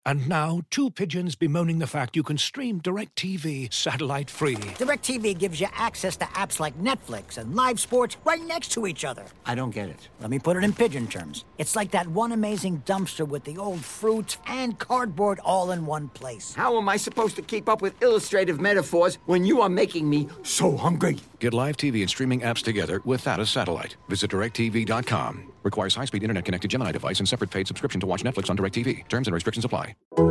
And now, two pigeons bemoaning the fact you can stream DirecTV satellite-free. DirecTV gives you access to apps like Netflix and live sports right next to each other. I don't get it. Let me put it in pigeon terms. It's like that one amazing dumpster with the old fruits and cardboard all in one place. How am I supposed to keep up with illustrative metaphors when you are making me so hungry? Get live TV and streaming apps together without a satellite. Visit DirecTV.com. Requires high-speed internet-connected Gemini device and separate paid subscription to watch Netflix on DirecTV. Terms and restrictions apply.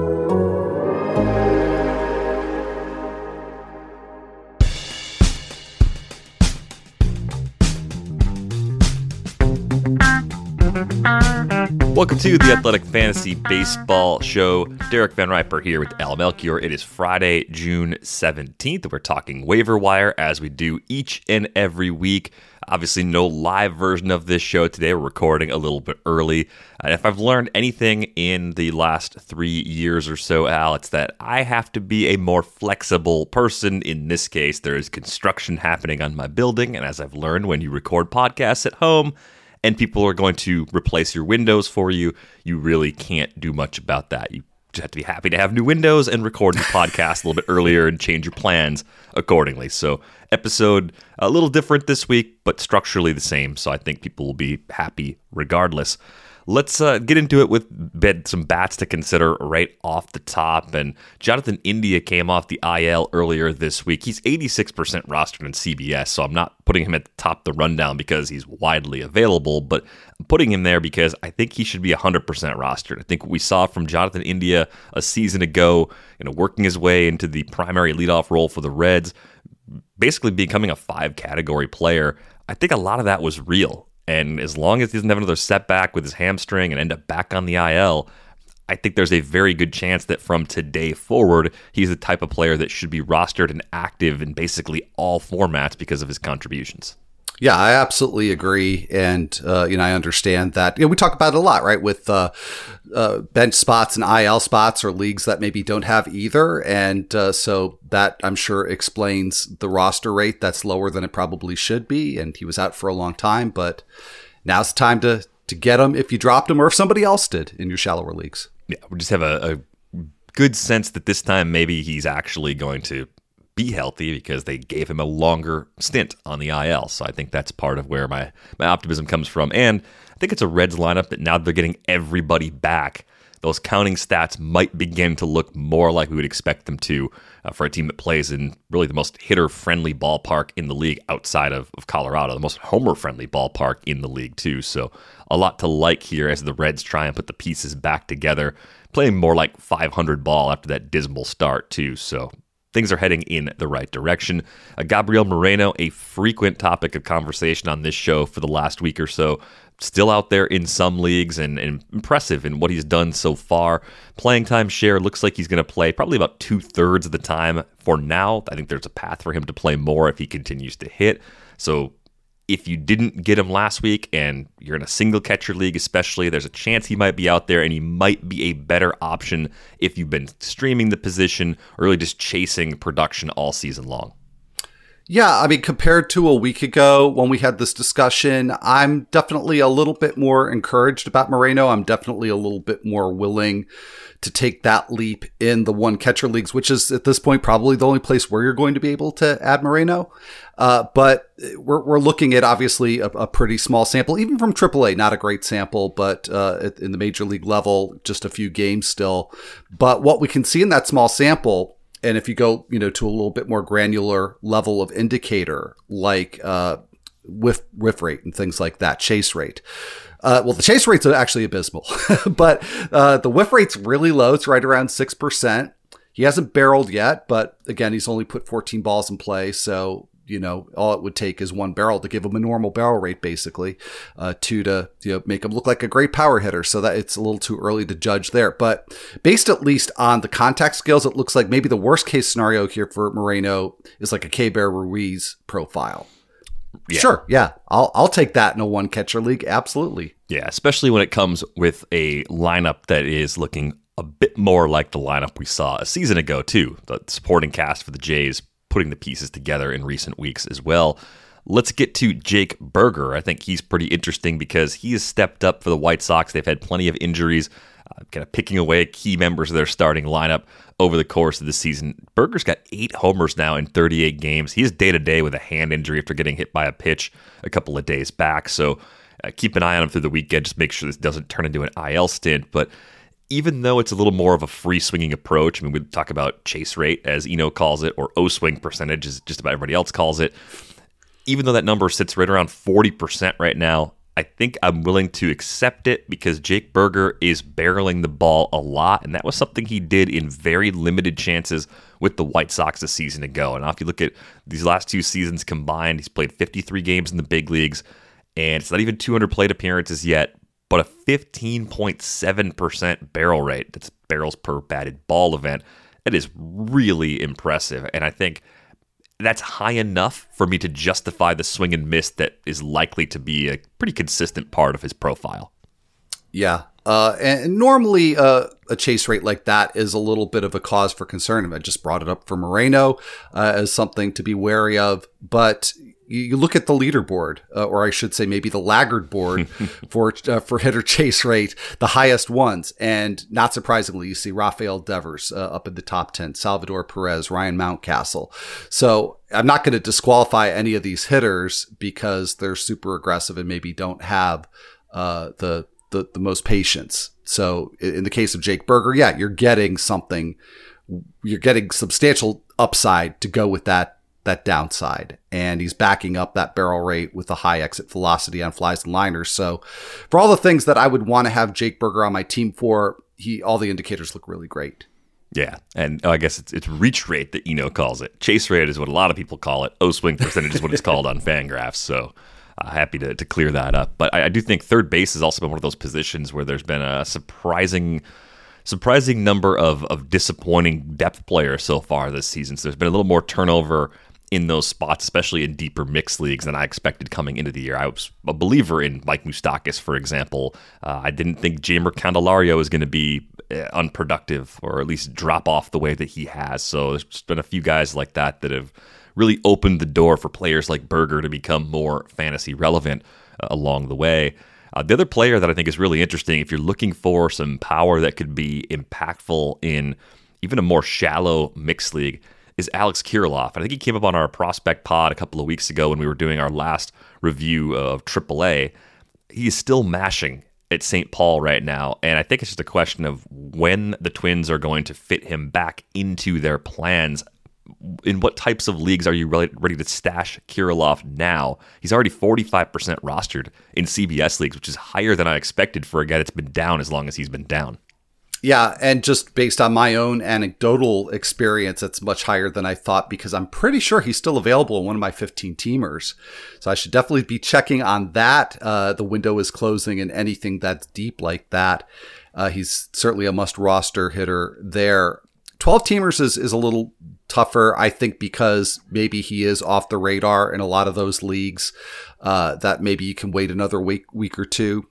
Welcome to the Athletic Fantasy Baseball Show. Derek Van Riper here with Al Melchior. It is Friday, June 17th. We're talking waiver wire as we do each and every week. Obviously, no live version of this show today. We're recording a little bit early. And if I've learned anything in the last 3 years or so, Al, it's that I have to be a more flexible person. In this case, there is construction happening on my building. And as I've learned, when you record podcasts at home and people are going to replace your windows for you, you really can't do much about that. You just have to be happy to have new windows and record your podcast a little bit earlier and change your plans accordingly. So episode a little different this week, but structurally the same. So I think people will be happy regardless. Let's get into it with some bats to consider right off the top. And Jonathan India came off the IL earlier this week. He's 86% rostered in CBS, so I'm not putting him at the top of the rundown because he's widely available, but I'm putting him there because I think he should be 100% rostered. I think what we saw from Jonathan India a season ago, working his way into the primary leadoff role for the Reds, basically becoming a 5-category player, I think a lot of that was real. And as long as he doesn't have another setback with his hamstring and end up back on the IL, I think there's a very good chance that from today forward, he's the type of player that should be rostered and active in basically all formats because of his contributions. Yeah, I absolutely agree. And, I understand that. We talk about it a lot, right? With bench spots and IL spots or leagues that maybe don't have either. And so that, I'm sure, explains the roster rate that's lower than it probably should be. And he was out for a long time, but now's the time to get him if you dropped him or if somebody else did in your shallower leagues. Yeah, we just have a good sense that this time maybe he's actually going to be healthy because they gave him a longer stint on the IL. So I think that's part of where my optimism comes from. And I think it's a Reds lineup that now they're getting everybody back, those counting stats might begin to look more like we would expect them to for a team that plays in really the most hitter-friendly ballpark in the league outside of Colorado, the most homer-friendly ballpark in the league too. So a lot to like here as the Reds try and put the pieces back together, playing more like 500 ball after that dismal start too. So things are heading in the right direction. Gabriel Moreno, a frequent topic of conversation on this show for the last week or so, still out there in some leagues and impressive in what he's done so far. Playing time share looks like he's going to play probably about 2/3 of the time for now. I think there's a path for him to play more if he continues to hit. So if you didn't get him last week and you're in a single catcher league especially, there's a chance he might be out there and he might be a better option if you've been streaming the position or really just chasing production all season long. Yeah, I mean, compared to a week ago when we had this discussion, I'm definitely a little bit more encouraged about Moreno. I'm definitely a little bit more willing to take that leap in the one catcher leagues, which is at this point probably the only place where you're going to be able to add Moreno. But we're looking at obviously a pretty small sample, even from AAA, not a great sample, but in the major league level, just a few games still. But what we can see in that small sample, and if you go, to a little bit more granular level of indicator, like whiff rate and things like that, chase rate. Well, the chase rate's actually abysmal, but the whiff rate's really low. It's right around 6%. He hasn't barreled yet, but again, he's only put 14 balls in play. So, all it would take is one barrel to give him a normal barrel rate, basically, to make him look like a great power hitter. So that it's a little too early to judge there. But based at least on the contact skills, it looks like maybe the worst case scenario here for Moreno is like a K-Bear Ruiz profile. Yeah. Sure. Yeah. I'll take that in a one catcher league. Absolutely. Yeah. Especially when it comes with a lineup that is looking a bit more like the lineup we saw a season ago too. The supporting cast for the Jays putting the pieces together in recent weeks as well. Let's get to Jake Burger. I think he's pretty interesting because he has stepped up for the White Sox. They've had plenty of injuries. kind of picking away at key members of their starting lineup over the course of the season. Burger's got 8 homers now in 38 games. He is day-to-day with a hand injury after getting hit by a pitch a couple of days back. So keep an eye on him through the weekend. Just make sure this doesn't turn into an IL stint. But even though it's a little more of a free-swinging approach, I mean, we talk about chase rate, as Eno calls it, or O-swing percentage, as just about everybody else calls it. Even though that number sits right around 40% right now, I think I'm willing to accept it because Jake Burger is barreling the ball a lot, and that was something he did in very limited chances with the White Sox a season ago. And now if you look at these last 2 seasons combined, he's played 53 games in the big leagues, and it's not even 200 plate appearances yet, but a 15.7% barrel rate. That's barrels per batted ball event. That is really impressive, and I think that's high enough for me to justify the swing and miss that is likely to be a pretty consistent part of his profile. Yeah. And normally a chase rate like that is a little bit of a cause for concern. I just brought it up for Moreno as something to be wary of. But you look at the leaderboard, or I should say maybe the laggard board for hitter chase rate, the highest ones. And not surprisingly, you see Rafael Devers up in the top 10, Salvador Perez, Ryan Mountcastle. So I'm not going to disqualify any of these hitters because they're super aggressive and maybe don't have the most patience. So in the case of Jake Burger, yeah, you're getting substantial upside to go with that downside. And he's backing up that barrel rate with a high exit velocity on flies and liners. So for all the things that I would want to have Jake Burger on my team for, all the indicators look really great. Yeah, and I guess it's reach rate that Eno calls it. Chase rate is what a lot of people call it. O-swing percentage is what it's called on Fangraphs. So happy to clear that up. But I do think third base has also been one of those positions where there's been a surprising number of disappointing depth players so far this season. So there's been a little more turnover in those spots, especially in deeper mixed leagues, than I expected coming into the year. I was a believer in Mike Moustakas, for example. I didn't think Jeimer Candelario was going to be unproductive or at least drop off the way that he has. So there's been a few guys like that have really opened the door for players like Burger to become more fantasy relevant along the way. The other player that I think is really interesting, if you're looking for some power that could be impactful in even a more shallow mixed league, is Alex Kirilloff. I think he came up on our prospect pod a couple of weeks ago when we were doing our last review of AAA. He is still mashing at St. Paul right now, and I think it's just a question of when the Twins are going to fit him back into their plans. In what types of leagues are you ready to stash Kirilloff now? He's already 45% rostered in CBS leagues, which is higher than I expected for a guy that's been down as long as he's been down. Yeah, and just based on my own anecdotal experience, it's much higher than I thought because I'm pretty sure he's still available in one of my 15-teamers. So I should definitely be checking on that. The window is closing and anything that's deep like that. He's certainly a must-roster hitter there. 12-teamers is a little tougher, I think, because maybe he is off the radar in a lot of those leagues, that maybe you can wait another week or two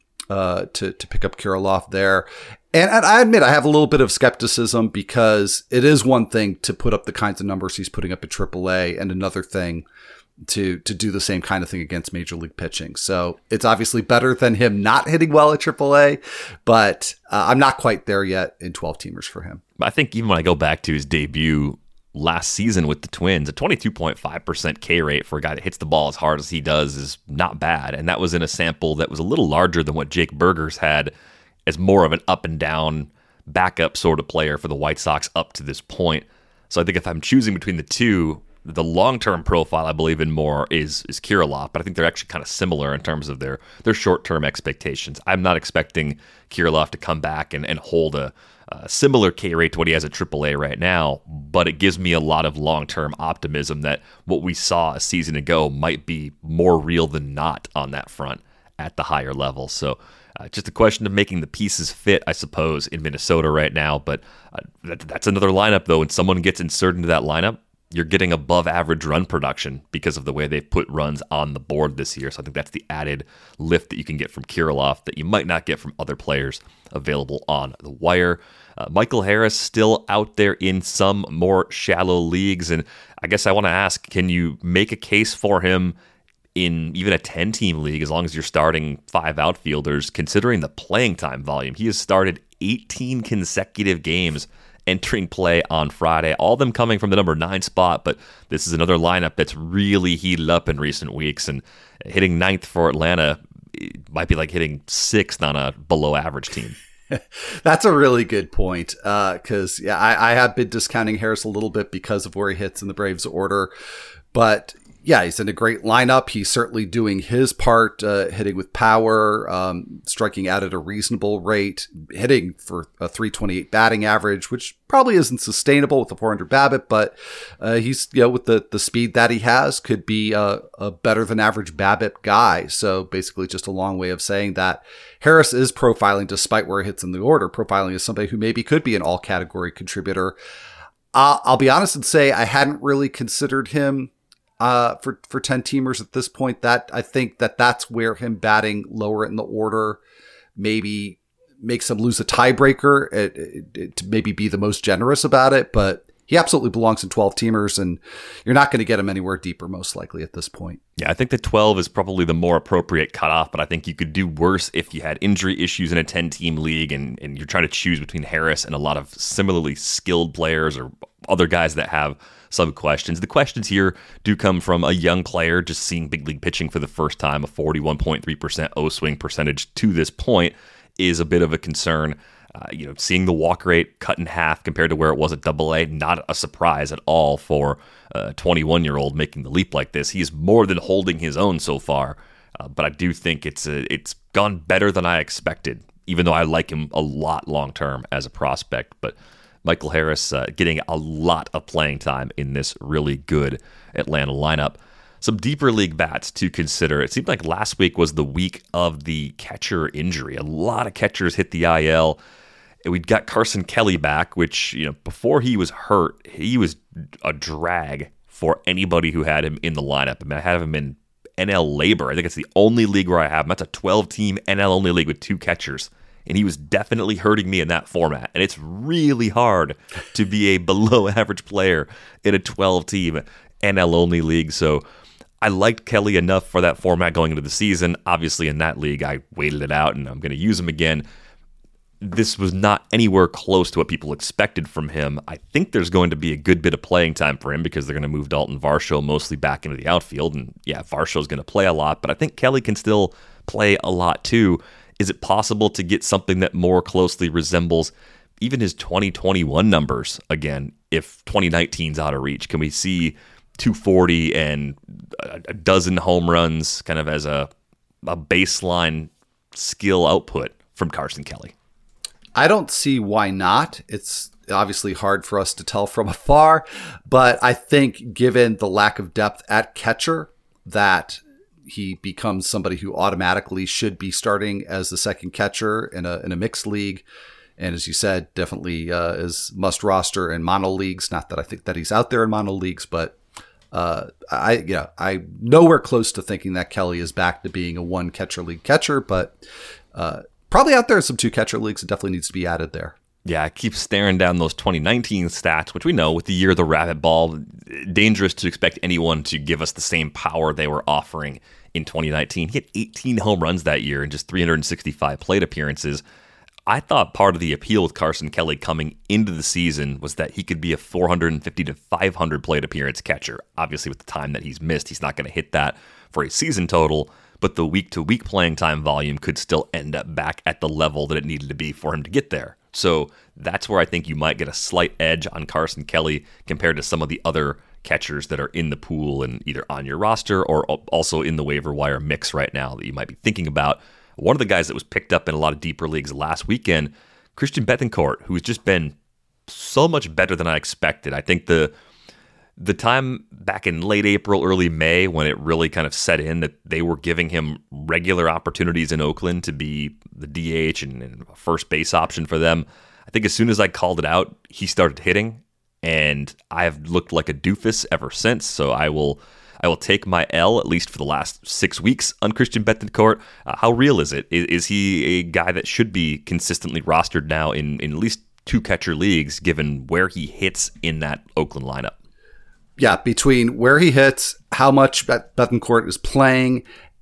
to pick up Kirilloff there. And I admit I have a little bit of skepticism because it is one thing to put up the kinds of numbers he's putting up at AAA and another thing to do the same kind of thing against major league pitching. So it's obviously better than him not hitting well at AAA, but I'm not quite there yet in 12-teamers for him. I think even when I go back to his debut last season with the Twins, a 22.5% K rate for a guy that hits the ball as hard as he does is not bad. And that was in a sample that was a little larger than what Jake Burger's had as more of an up and down backup sort of player for the White Sox up to this point. So I think if I'm choosing between the two, the long-term profile I believe in more is Kirilloff, but I think they're actually kind of similar in terms of their short-term expectations. I'm not expecting Kirilloff to come back and hold a similar K rate to what he has at AAA right now, but it gives me a lot of long-term optimism that what we saw a season ago might be more real than not on that front at the higher level. So just a question of making the pieces fit, I suppose, in Minnesota right now. But that's another lineup, though. When someone gets inserted into that lineup, you're getting above average run production because of the way they've put runs on the board this year. So I think that's the added lift that you can get from Kirilloff that you might not get from other players available on the wire. Michael Harris still out there in some more shallow leagues. And I guess I want to ask, can you make a case for him in even a 10-team league, as long as you're starting 5 outfielders, considering the playing time volume? He has started 18 consecutive games entering play on Friday, all of them coming from the number 9 spot, but this is another lineup that's really heated up in recent weeks, and hitting 9th for Atlanta might be like hitting 6th on a below average team. That's a really good point, because I have been discounting Harris a little bit because of where he hits in the Braves order, but yeah, he's in a great lineup. He's certainly doing his part, hitting with power, striking out at a reasonable rate, hitting for a 328 batting average, which probably isn't sustainable with the 400 BABIP, but he's, with the speed that he has, could be a better than average BABIP guy. So basically just a long way of saying that Harris is profiling despite where he hits in the order. Profiling is somebody who maybe could be an all category contributor. I'll be honest and say I hadn't really considered him for 10 teamers at this point. That I think that's where him batting lower in the order maybe makes him lose a tiebreaker, to maybe be the most generous about it, but he absolutely belongs in 12 teamers, and you're not going to get him anywhere deeper most likely at this point. Yeah, I think that 12 is probably the more appropriate cutoff, but I think you could do worse if you had injury issues in a 10-team league and you're trying to choose between Harris and a lot of similarly skilled players or other guys that have some questions. The questions here do come from a young player just seeing big league pitching for the first time. A 41.3% O-swing percentage to this point is a bit of a concern. Seeing the walk rate cut in half compared to where it was at AA, not a surprise at all for a 21-year-old making the leap like this. He's more than holding his own so far, but I do think it's gone better than I expected, even though I like him a lot long-term as a prospect. But Michael Harris getting a lot of playing time in this really good Atlanta lineup. Some deeper league bats to consider. It seemed like last week was the week of the catcher injury. A lot of catchers hit the IL. We'd got Carson Kelly back, which, before he was hurt, he was a drag for anybody who had him in the lineup. I mean, I have him in NL Labor. I think it's the only league where I have him. That's a 12-team NL-only league with 2 catchers. And he was definitely hurting me in that format. And it's really hard to be a below-average player in a 12-team NL-only league. So I liked Kelly enough for that format going into the season. Obviously, in that league, I waited it out, and I'm going to use him again. This was not anywhere close to what people expected from him. I think there's going to be a good bit of playing time for him because they're going to move Dalton Varsho mostly back into the outfield. And yeah, Varsho's going to play a lot, but I think Kelly can still play a lot too. Is it possible to get something that more closely resembles even his 2021 numbers again if 2019's out of reach? Can we see 240 and a dozen home runs kind of as a baseline skill output from Carson Kelly? I don't see why not. It's obviously hard for us to tell from afar, but I think given the lack of depth at catcher, that he becomes somebody who automatically should be starting as the second catcher in a mixed league. And as you said, definitely is must roster in mono leagues. Not that I think that he's out there in mono leagues, but I'm nowhere close to thinking that Kelly is back to being a 1 catcher league catcher, but probably out there in some 2 catcher leagues. It definitely needs to be added there. Yeah, I keep staring down those 2019 stats, which we know with the year of the rabbit ball, dangerous to expect anyone to give us the same power they were offering in 2019. He had 18 home runs that year and just 365 plate appearances. I thought part of the appeal with Carson Kelly coming into the season was that he could be a 450 to 500 plate appearance catcher. Obviously, with the time that he's missed, he's not going to hit that for a season total, but the week-to-week playing time volume could still end up back at the level that it needed to be for him to get there. So that's where I think you might get a slight edge on Carson Kelly compared to some of the other catchers that are in the pool and either on your roster or also in the waiver wire mix right now that you might be thinking about. One of the guys that was picked up in a lot of deeper leagues last weekend, Christian Bethancourt, who's just been so much better than I expected. I think the time back in late April, early May, when it really kind of set in that they were giving him regular opportunities in Oakland to be the DH and a first base option for them, I think as soon as I called it out, he started hitting, and I've looked like a doofus ever since. So I will take my L, at least for the last 6 weeks, on Christian Bethancourt. How real is it? Is he a guy that should be consistently rostered now in at least 2 catcher leagues, given where he hits in that Oakland lineup? Yeah, between where he hits, how much Bethancourt is playing,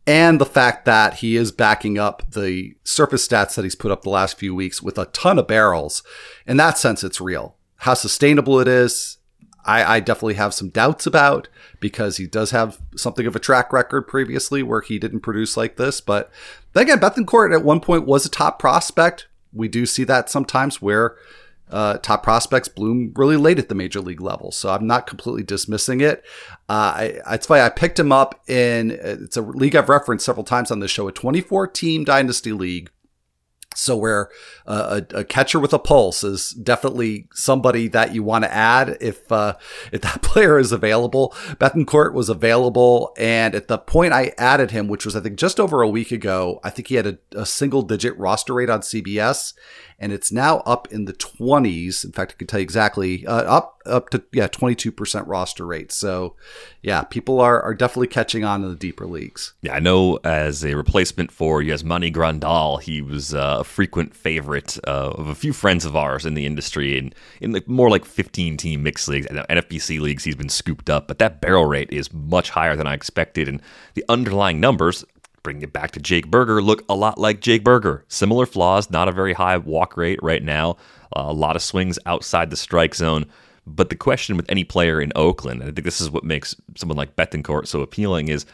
and the fact that he is backing up the surface stats that he's put up the last few weeks with a ton of barrels. In that sense, it's real. How sustainable it is, I definitely have some doubts about, because he does have something of a track record previously where he didn't produce like this. But then again, Bethancourt at one point was a top prospect. We do see that sometimes where top prospects bloom really late at the major league level. So I'm not completely dismissing it. It's funny, I picked him up it's a league I've referenced several times on this show, a 24-team dynasty league. So where a catcher with a pulse is definitely somebody that you want to add if that player is available. Bethancourt was available, and at the point I added him, which was I think just over a week ago, I think he had a single-digit roster rate on CBS, and it's now up in the 20s. In fact, I can tell you exactly, up to 22% roster rate. So yeah, people are definitely catching on in the deeper leagues. Yeah, I know as a replacement for Yasmani Grandal, he was a frequent favorite of a few friends of ours in the industry, and in the more like 15-team mixed leagues, NFBC leagues, he's been scooped up, but that barrel rate is much higher than I expected, and the underlying numbers, bringing it back to Jake Burger, look a lot like Jake Burger. Similar flaws, not a very high walk rate right now, a lot of swings outside the strike zone. But the question with any player in Oakland, and I think this is what makes someone like Bethancourt so appealing, is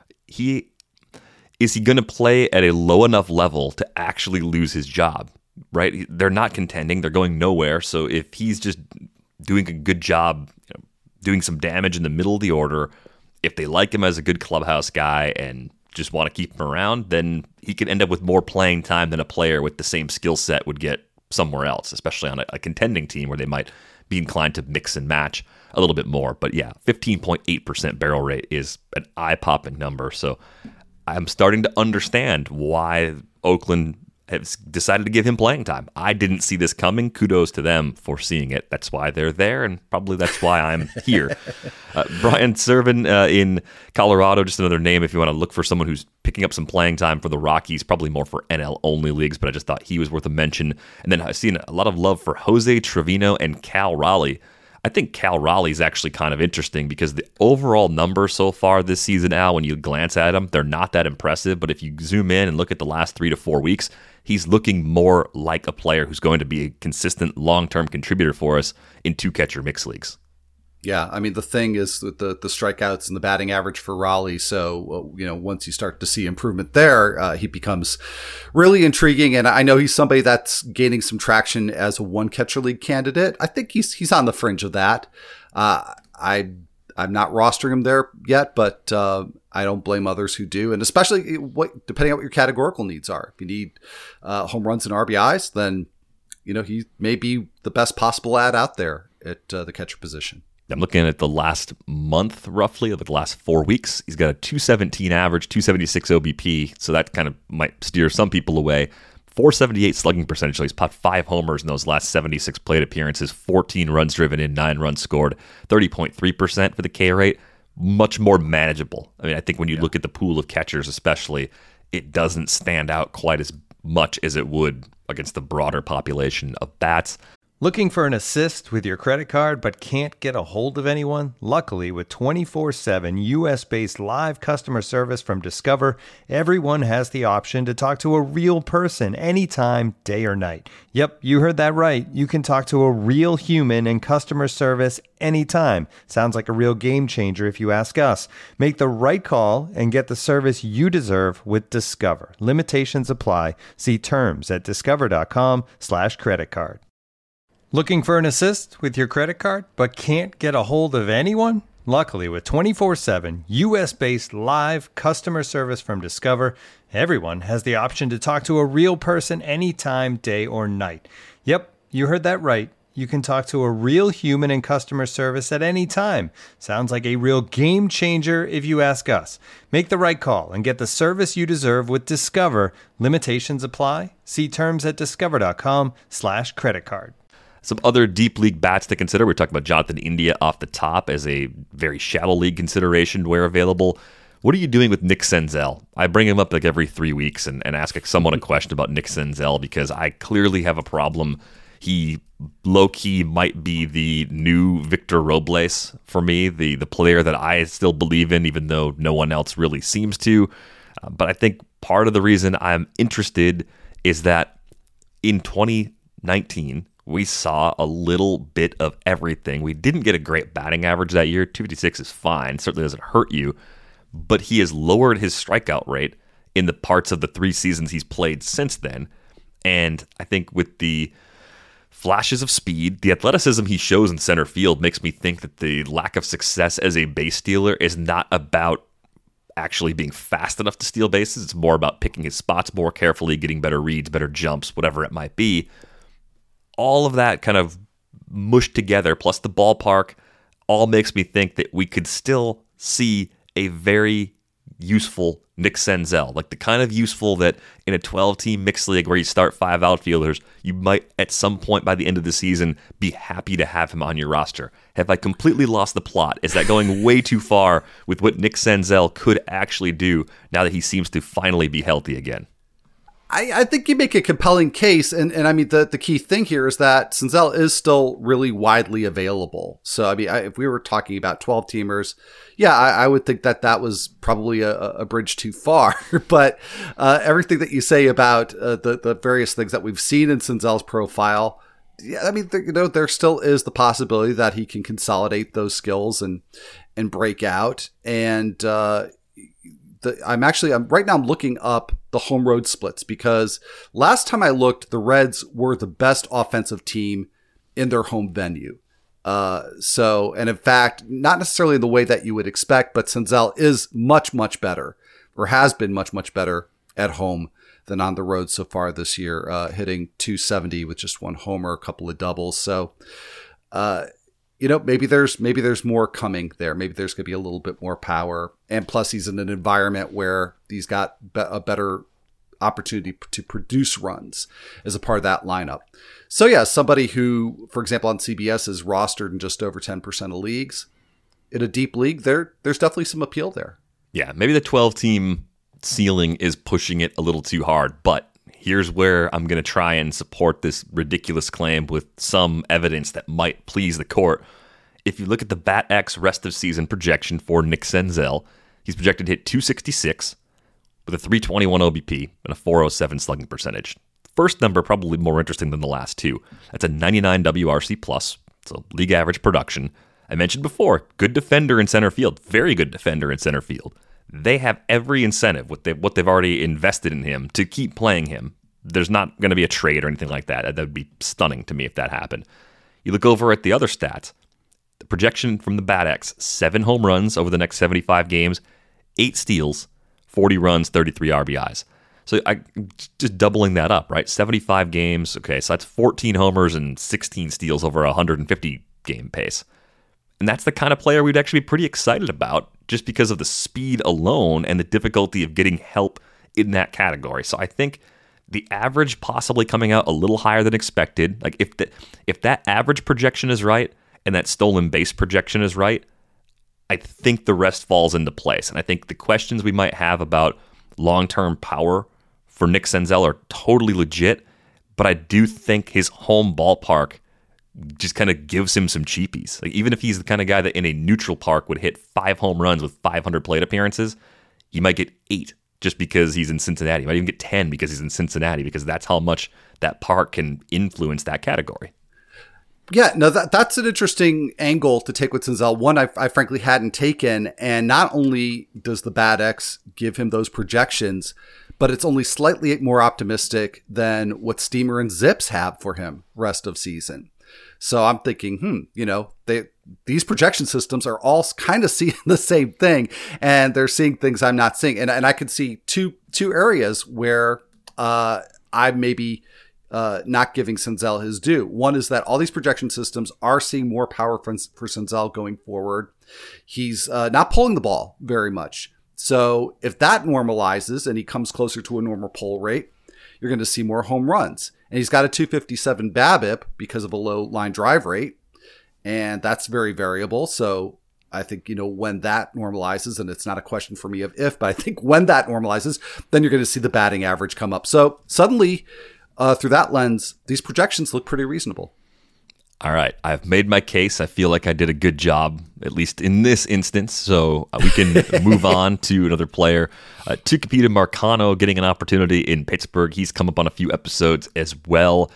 he going to play at a low enough level to actually lose his job, right? They're not contending. They're going nowhere. So if he's just doing a good job, doing some damage in the middle of the order, if they like him as a good clubhouse guy and just want to keep him around, then he could end up with more playing time than a player with the same skill set would get somewhere else, especially on a contending team where they might be inclined to mix and match a little bit more. But yeah, 15.8% barrel rate is an eye-popping number. So I'm starting to understand why Oakland has decided to give him playing time. I didn't see this coming. Kudos to them for seeing it. That's why they're there, and probably that's why I'm here. Brian Serven in Colorado, just another name if you want to look for someone who's picking up some playing time for the Rockies, probably more for NL-only leagues, but I just thought he was worth a mention. And then I've seen a lot of love for Jose Trevino and Cal Raleigh. I think Cal Raleigh is actually kind of interesting because the overall numbers so far this season, Al, when you glance at them, they're not that impressive. But if you zoom in and look at the last 3 to 4 weeks, he's looking more like a player who's going to be a consistent long-term contributor for us in two-catcher mixed leagues. Yeah, I mean, the thing is with the strikeouts and the batting average for Raleigh. So, once you start to see improvement there, he becomes really intriguing. And I know he's somebody that's gaining some traction as a one-catcher league candidate. I think he's on the fringe of that. I'm not rostering him there yet, but I don't blame others who do. And especially depending on what your categorical needs are. If you need home runs and RBIs, then, he may be the best possible ad out there at the catcher position. I'm looking at the last month, roughly, the last 4 weeks. He's got a 217 average, 276 OBP, so that kind of might steer some people away. 478 slugging percentage, so he's popped 5 homers in those last 76 plate appearances, 14 runs driven in, 9 runs scored, 30.3% for the K rate. Much more manageable. I mean, I think when you look at the pool of catchers especially, it doesn't stand out quite as much as it would against the broader population of bats. Looking for an assist with your credit card but can't get a hold of anyone? Luckily, with 24/7 US-based live customer service from Discover, everyone has the option to talk to a real person anytime, day or night. Yep, you heard that right. You can talk to a real human in customer service anytime. Sounds like a real game changer if you ask us. Make the right call and get the service you deserve with Discover. Limitations apply. See terms at discover.com/creditcard. Looking for an assist with your credit card but can't get a hold of anyone? Luckily, with 24/7 US-based live customer service from Discover, everyone has the option to talk to a real person anytime, day or night. Yep, you heard that right. You can talk to a real human in customer service at any time. Sounds like a real game changer if you ask us. Make the right call and get the service you deserve with Discover. Limitations apply. See terms at discover.com/creditcard. Some other deep league bats to consider. We're talking about Jonathan India off the top as a very shallow league consideration where available. What are you doing with Nick Senzel? I bring him up like every 3 weeks and ask someone a question about Nick Senzel because I clearly have a problem. He low-key might be the new Victor Robles for me, the player that I still believe in, even though no one else really seems to. But I think part of the reason I'm interested is that in 2019, we saw a little bit of everything. We didn't get a great batting average that year. 256 is fine. Certainly doesn't hurt you. But he has lowered his strikeout rate in the parts of the 3 seasons he's played since then. And I think with the flashes of speed, the athleticism he shows in center field makes me think that the lack of success as a base stealer is not about actually being fast enough to steal bases. It's more about picking his spots more carefully, getting better reads, better jumps, whatever it might be. All of that kind of mushed together, plus the ballpark, all makes me think that we could still see a very useful Nick Senzel, like the kind of useful that in a 12-team mixed league where you start 5 outfielders, you might at some point by the end of the season be happy to have him on your roster. Have I completely lost the plot? Is that going way too far with what Nick Senzel could actually do now that he seems to finally be healthy again? I think you make a compelling case, and I mean, the key thing here is that Senzel is still really widely available. So, I mean, if we were talking about 12-teamers, yeah, I would think that was probably a bridge too far. But everything that you say about the various things that we've seen in Senzel's profile, yeah, I mean, there still is the possibility that he can consolidate those skills and break out. And I'm right now I'm looking up the home road splits, because last time I looked, the Reds were the best offensive team in their home venue. And in fact, not necessarily in the way that you would expect, but Senzel is much, much better, or has been much, much better at home than on the road so far this year, hitting .270 with just 1 homer, a couple of doubles. So, maybe there's more coming there. Maybe there's going to be a little bit more power. And plus, he's in an environment where he's got a better opportunity to produce runs as a part of that lineup. So yeah, somebody who, for example, on CBS is rostered in just over 10% of leagues. In a deep league, there's definitely some appeal there. Yeah, maybe the 12-team ceiling is pushing it a little too hard, but here's where I'm going to try and support this ridiculous claim with some evidence that might please the court. If you look at the BatX rest of season projection for Nick Senzel, he's projected to hit .266 with a .321 OBP and a .407 slugging percentage. First number probably more interesting than the last two. That's a 99 WRC+. It's a league average production. I mentioned before, good defender in center field, very good defender in center field. They have every incentive with what they've already invested in him to keep playing him. There's not going to be a trade or anything like that. That would be stunning to me if that happened. You look over at the other stats. The projection from the BatX, 7 home runs over the next 75 games, 8 steals, 40 runs, 33 RBIs. So I just doubling that up, right? 75 games. Okay, so that's 14 homers and 16 steals over a 150 game pace. And that's the kind of player we'd actually be pretty excited about just because of the speed alone and the difficulty of getting help in that category. So I think the average possibly coming out a little higher than expected. Like if that average projection is right and that stolen base projection is right, I think the rest falls into place. And I think the questions we might have about long-term power for Nick Senzel are totally legit, but I do think his home ballpark just kind of gives him some cheapies. Like even if he's the kind of guy that in a neutral park would hit 5 home runs with 500 plate appearances, he might get 8 just because he's in Cincinnati. He might even get 10 because he's in Cincinnati, because that's how much that park can influence that category. Yeah, no, that's an interesting angle to take with Senzel. One I frankly hadn't taken, and not only does the BatX give him those projections, but it's only slightly more optimistic than what Steamer and Zips have for him rest of season. So I'm thinking, these projection systems are all kind of seeing the same thing, and they're seeing things I'm not seeing. And I could see two areas where I maybe not giving Senzel his due. One is that all these projection systems are seeing more power for Senzel going forward. He's not pulling the ball very much. So if that normalizes and he comes closer to a normal pull rate, you're going to see more home runs. And he's got a .257 BABIP because of a low line drive rate. And that's very variable. So I think, when that normalizes, and it's not a question for me of if, but I think when that normalizes, then you're going to see the batting average come up. So suddenly, through that lens, these projections look pretty reasonable. All right, I've made my case. I feel like I did a good job, at least in this instance. So we can move on to another player. Tucupita Marcano getting an opportunity in Pittsburgh. He's come up on a few episodes as well.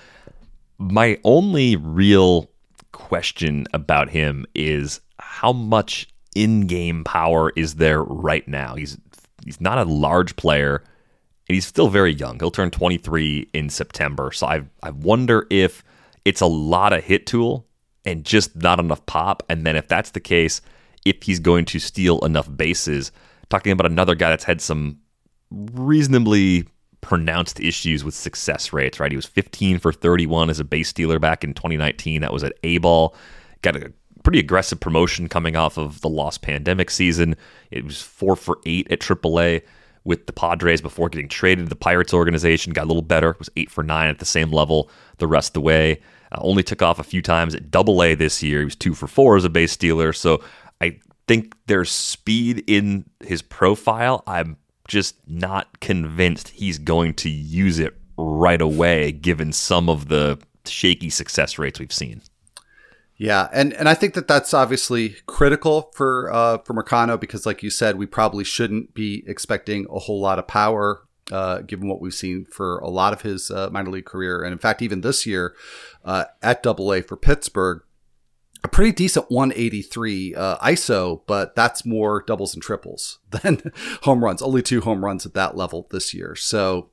My only real question about him is how much in-game power is there right now? He's not a large player, and he's still very young. He'll turn 23 in September. So I wonder if it's a lot of hit tool and just not enough pop. And then if that's the case, if he's going to steal enough bases. Talking about another guy that's had some reasonably pronounced issues with success rates, right? He was 15 for 31 as a base stealer back in 2019. That was at A-ball. Got a pretty aggressive promotion coming off of the lost pandemic season. It was 4 for 8 at AAA with the Padres before getting traded to the Pirates organization. Got a little better. It was 8 for 9 at the same level the rest of the way. Only took off a few times at AA this year. He was 2 for 4 as a base stealer. So I think there's speed in his profile. I'm just not convinced he's going to use it right away, given some of the shaky success rates we've seen. Yeah, and I think that's obviously critical for Marcano because, like you said, we probably shouldn't be expecting a whole lot of power given what we've seen for a lot of his minor league career. And in fact, even this year at AA for Pittsburgh, a pretty decent 183 ISO, but that's more doubles and triples than home runs. Only 2 home runs at that level this year. So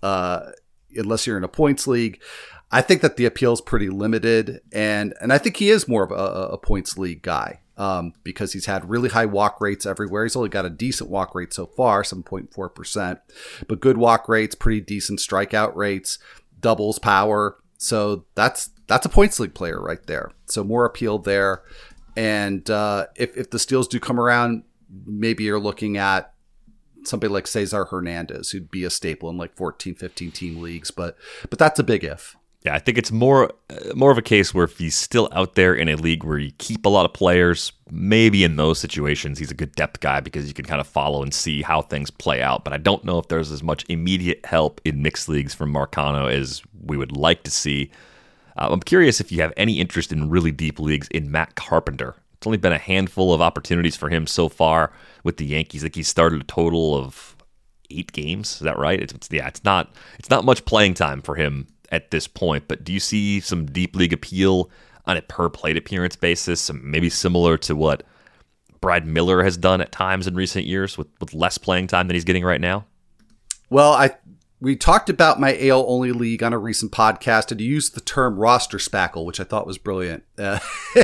unless you're in a points league, I think that the appeal is pretty limited. And I think he is more of a points league guy because he's had really high walk rates everywhere. He's only got a decent walk rate so far, 7.4%, but good walk rates, pretty decent strikeout rates, doubles power. So that's a points league player right there. So more appeal there. And if the steals do come around, maybe you're looking at somebody like Cesar Hernandez, who'd be a staple in like 14, 15 team leagues. But that's a big if. Yeah, I think it's more of a case where if he's still out there in a league where you keep a lot of players, maybe in those situations he's a good depth guy because you can kind of follow and see how things play out. But I don't know if there's as much immediate help in mixed leagues from Marcano as we would like to see. I'm curious if you have any interest in really deep leagues in Matt Carpenter. It's only been a handful of opportunities for him so far with the Yankees. Like he's started a total of 8 games. Is that right? It's not much playing time for him at this point, but do you see some deep league appeal on a per plate appearance basis, maybe similar to what Brad Miller has done at times in recent years with less playing time than he's getting right now? Well, we talked about my AL only league on a recent podcast and used the term roster spackle, which I thought was brilliant. And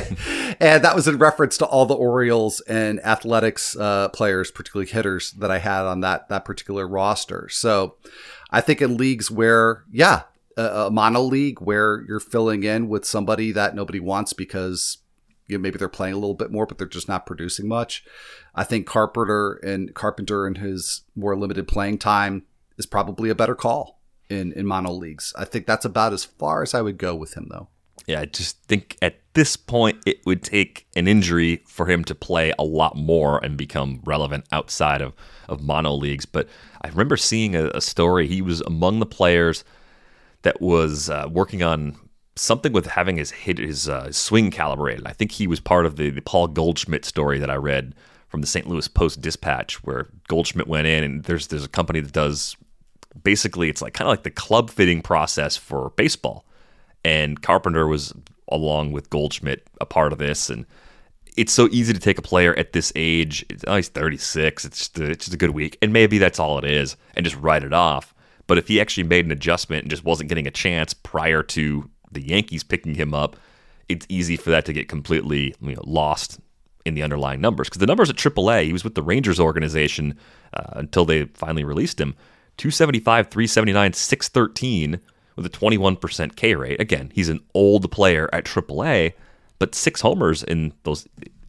that was in reference to all the Orioles and Athletics players, particularly hitters that I had on that particular roster. So I think in leagues where, a mono league where you're filling in with somebody that nobody wants because maybe they're playing a little bit more, but they're just not producing much. I think Carpenter and his more limited playing time is probably a better call in mono leagues. I think that's about as far as I would go with him, though. Yeah, I just think at this point it would take an injury for him to play a lot more and become relevant outside of mono leagues. But I remember seeing a story. He was among the players that was working on something with having his swing calibrated. I think he was part of the Paul Goldschmidt story that I read from the St. Louis Post-Dispatch, where Goldschmidt went in, and there's a company that does, basically it's like kind of like the club fitting process for baseball. And Carpenter was, along with Goldschmidt, a part of this. And it's so easy to take a player at this age. He's 36. It's just a good week. And maybe that's all it is, and just write it off. But if he actually made an adjustment and just wasn't getting a chance prior to the Yankees picking him up, it's easy for that to get completely lost in the underlying numbers. Because the numbers at AAA, he was with the Rangers organization until they finally released him. 275, 379, 613 with a 21% K rate. Again, he's an old player at AAA, but 6 homers in those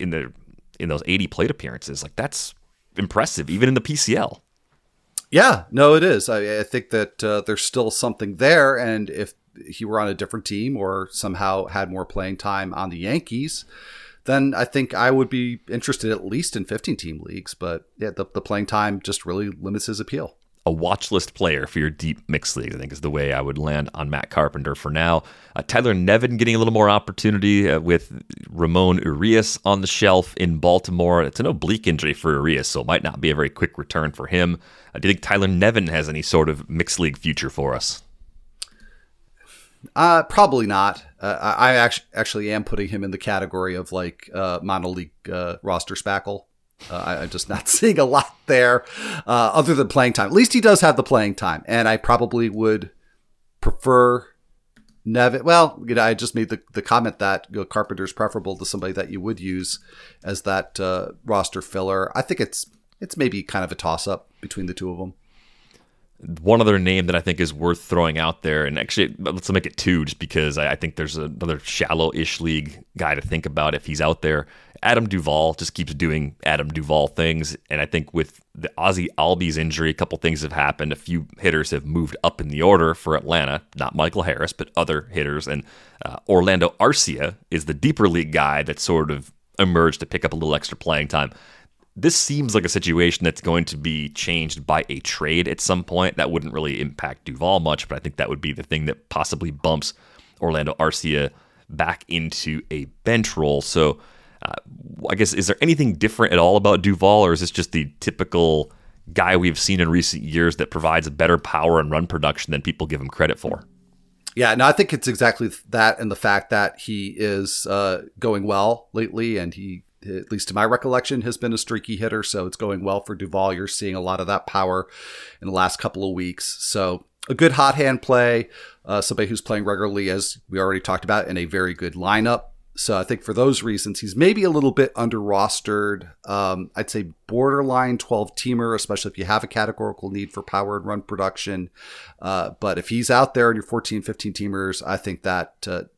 80 plate appearances. Like that's impressive, even in the PCL. Yeah, no, it is. I think that there's still something there. And if he were on a different team or somehow had more playing time on the Yankees, then I think I would be interested at least in 15-team leagues. But yeah, the playing time just really limits his appeal. a watch list player for your deep mixed leagues, I think is the way I would land on Matt Carpenter for now. Tyler Nevin getting a little more opportunity with Ramon Urias on the shelf in Baltimore. It's an oblique injury for Urias, so it might not be a very quick return for him. Do you think Tyler Nevin has any sort of mixed league future for us? Probably not. I actually am putting him in the category of like mono league roster spackle. I'm just not seeing a lot there other than playing time. At least he does have the playing time, and I probably would prefer Nevin. Well, I just made the comment that Carpenter's preferable to somebody that you would use as that roster filler. I think it's maybe kind of a toss-up between the two of them. One other name that I think is worth throwing out there, and actually let's make it two just because I think there's another shallow-ish league guy to think about if he's out there. Adam Duvall just keeps doing Adam Duvall things, and I think with the Ozzie Albies injury, a couple things have happened. A few hitters have moved up in the order for Atlanta, not Michael Harris, but other hitters, and Orlando Arcia is the deeper league guy that sort of emerged to pick up a little extra playing time. This seems like a situation that's going to be changed by a trade at some point. That wouldn't really impact Duvall much, but I think that would be the thing that possibly bumps Orlando Arcia back into a bench role. So I guess, is there anything different at all about Duvall, or is this just the typical guy we've seen in recent years that provides a better power and run production than people give him credit for? Yeah, no, I think it's exactly that, and the fact that he is going well lately, and he, at least to my recollection, has been a streaky hitter, so it's going well for Duvall. You're seeing a lot of that power in the last couple of weeks. So a good hot hand play, somebody who's playing regularly, as we already talked about, in a very good lineup. So I think for those reasons, he's maybe a little bit under-rostered. I'd say borderline 12-teamer, especially if you have a categorical need for power and run production. But if he's out there in your 14, 15-teamers, I think that